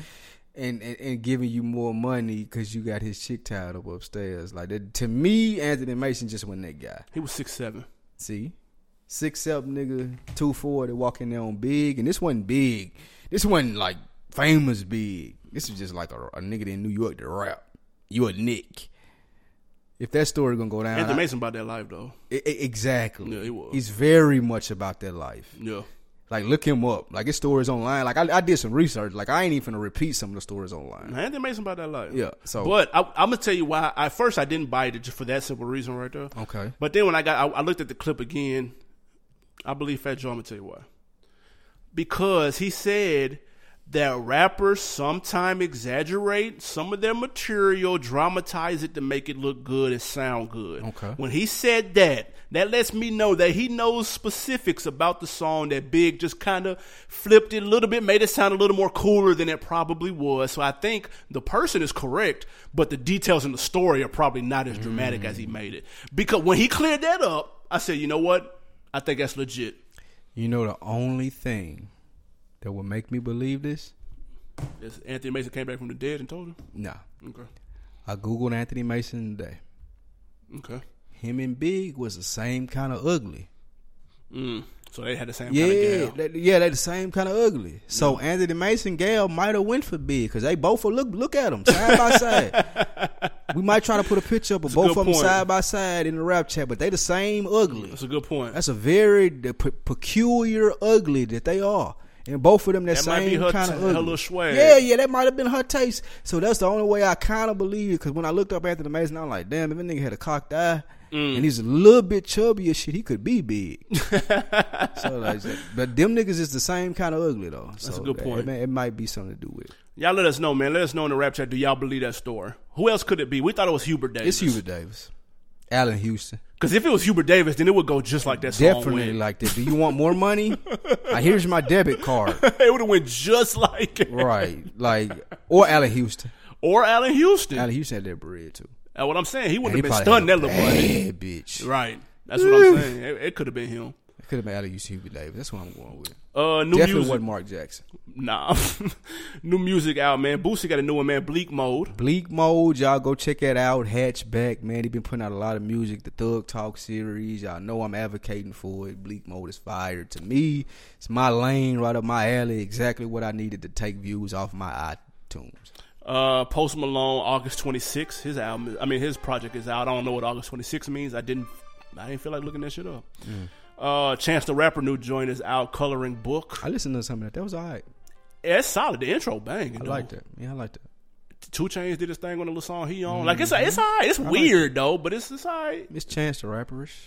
and giving you more money because you got his chick tied up upstairs. Like that, to me, Anthony Mason just wasn't that guy. He was 6'7". See? 6'7" nigga, 240 walking there on Big. And this wasn't Big. This wasn't like famous Big. This was just like a nigga in New York that rap. You a Nick. If that story gonna go down, Anthony Mason about that life though. Exactly. Yeah, he was. He's very much about that life. Yeah. Like look him up. Like his stories online. Like I did some research. Like I ain't even gonna repeat some of the stories online. Anthony Mason about that life. Yeah. So, but I'm gonna tell you why. I didn't bite it just for that simple reason right there. Okay. But then when I looked at the clip again, I believe Fat Joe. I'm gonna tell you why. Because he said that rappers sometimes exaggerate some of their material, dramatize it to make it look good and sound good. Okay. When he said that lets me know that he knows specifics about the song that Big just kind of flipped it a little bit, made it sound a little more cooler than it probably was. So I think the person is correct, but the details in the story are probably not as dramatic as he made it. Because when he cleared that up, I said, you know what? I think that's legit. You know the only thing that would make me believe this? Is Anthony Mason came back from the dead and told him? Nah. Okay. I Googled Anthony Mason today. Okay. Him and Big was the same kind of ugly. So they had the same kind of gal. They the same kind of ugly. So Anthony Mason gal might have went for Big because they both will look at them side by side. We might try to put a picture up of both of them side by side in the rap chat, but they the same ugly. That's a good point. That's a very peculiar ugly that they are. And both of them that same kind of ugly. Her little swag. Yeah, that might have been her taste. So that's the only way I kind of believe it. Because when I looked up Anthony Mason, I'm like, damn, if that nigga had a cocked eye and he's a little bit chubby as shit, he could be big. So like, but them niggas is the same kind of ugly though. That's a good point. It might be something to do with it. Y'all let us know, man. Let us know in the rap chat. Do y'all believe that story? Who else could it be? We thought it was Hubert Davis. It's Hubert Davis. Allen Houston. Because if it was Hubert Davis, then it would go just like that song Definitely went. Like that. Do you want more money? Here's my debit card. It would have went just like it. Right. Like, or Allen Houston. Or Allen Houston. Allen Houston had that bread, too. That's what I'm saying. He wouldn't have been stunned that little money. Bitch. Right. That's what I'm saying. It could have been him. It could have been Allen Houston, Hubert Davis. That's what I'm going with. Definitely music. Wasn't Mark Jackson. Nah. New music out, man. Boosie got a new one, man. Bleak Mode. Bleak Mode. Y'all go check that out. Hatchback, man. He been putting out a lot of music. The Thug Talk series. Y'all know I'm advocating for it. Bleak Mode is fire. To me, it's my lane, right up my alley. Exactly what I needed to take views off my iTunes. Post Malone, August 26th. His project is out. I don't know what August 26th means. I didn't feel like looking that shit up. Chance the Rapper new joint is out, Coloring Book. I listened to some of that. That was all right. Yeah, it's solid. The intro banging. I like that. Yeah, I like that. 2 Chainz did his thing on the little song he on. Like it's all right. It's weird though, but it's all right. It's Chance the Rapperish.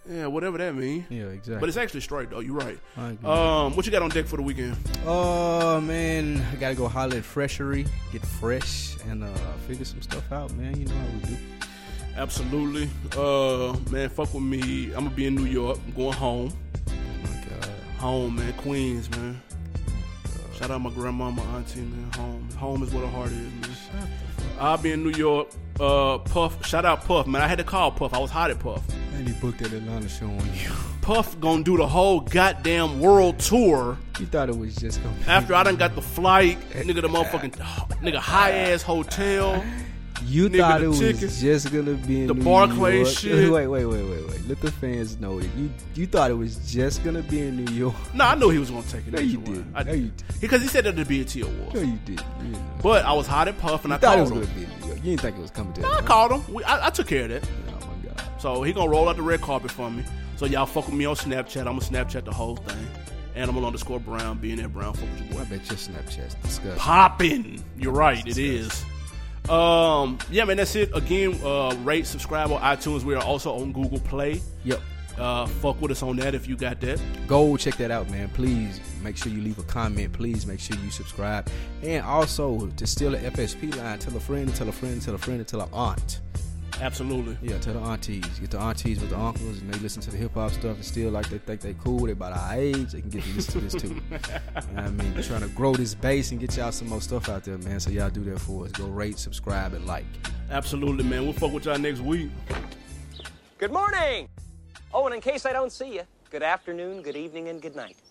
Yeah, whatever that means. Yeah, exactly. But it's actually straight though. You're right. What you got on deck for the weekend? Man, I gotta go holler at Freshery, get fresh, and figure some stuff out, man. You know how we do. Absolutely. Man, fuck with me. I'm gonna be in New York. I'm going home. Oh my God. Home, man. Queens, man. Shout out my grandma, my auntie, man. Home is where the heart is, man. I'll be in New York. Puff, shout out Puff, man. I had to call Puff. I was hot at Puff. And he booked that Atlanta show on you. Puff gonna do the whole goddamn world tour. You thought it was just gonna be after I done got the flight, nigga, the motherfucking nigga high ass hotel. You thought it was just gonna be in the New Barclays York. shit. Wait. Let the fans know that you thought it was just gonna be in New York. No, I knew he was gonna take it. No, you did. No, you did. Because he said that the BET Awards. No, you did. But I was hot at Puff, and I thought called it was him. gonna be in New York. You didn't think it was coming to. No, I called him. I took care of that. Oh my God. So he gonna roll out the red carpet for me. So y'all fuck with me on Snapchat. I'm gonna Snapchat the whole thing. Animal_Brown, being there Brown. Fuck with your boy. I bet your Snapchat's disgusting. Popping. You're right. It is. Yeah, man, that's it. Again, rate, subscribe on iTunes. We are also on Google Play. Yep. Fuck with us on that if you got that. Go check that out, man. Please make sure you leave a comment. Please make sure you subscribe. And also, to steal an FSP line, tell a friend, tell a friend, tell a friend, tell an aunt. Absolutely. Yeah, tell the aunties. Get the aunties with the uncles, and they listen to the hip-hop stuff and still like they think they cool. They about our age. They can get to listen to this too. You know what I mean? We're trying to grow this base and get y'all some more stuff out there, man. So y'all do that for us. Go rate, subscribe, and like. Absolutely, man. We'll fuck with y'all next week. Good morning. Oh, and in case I don't see you, good afternoon, good evening, and good night.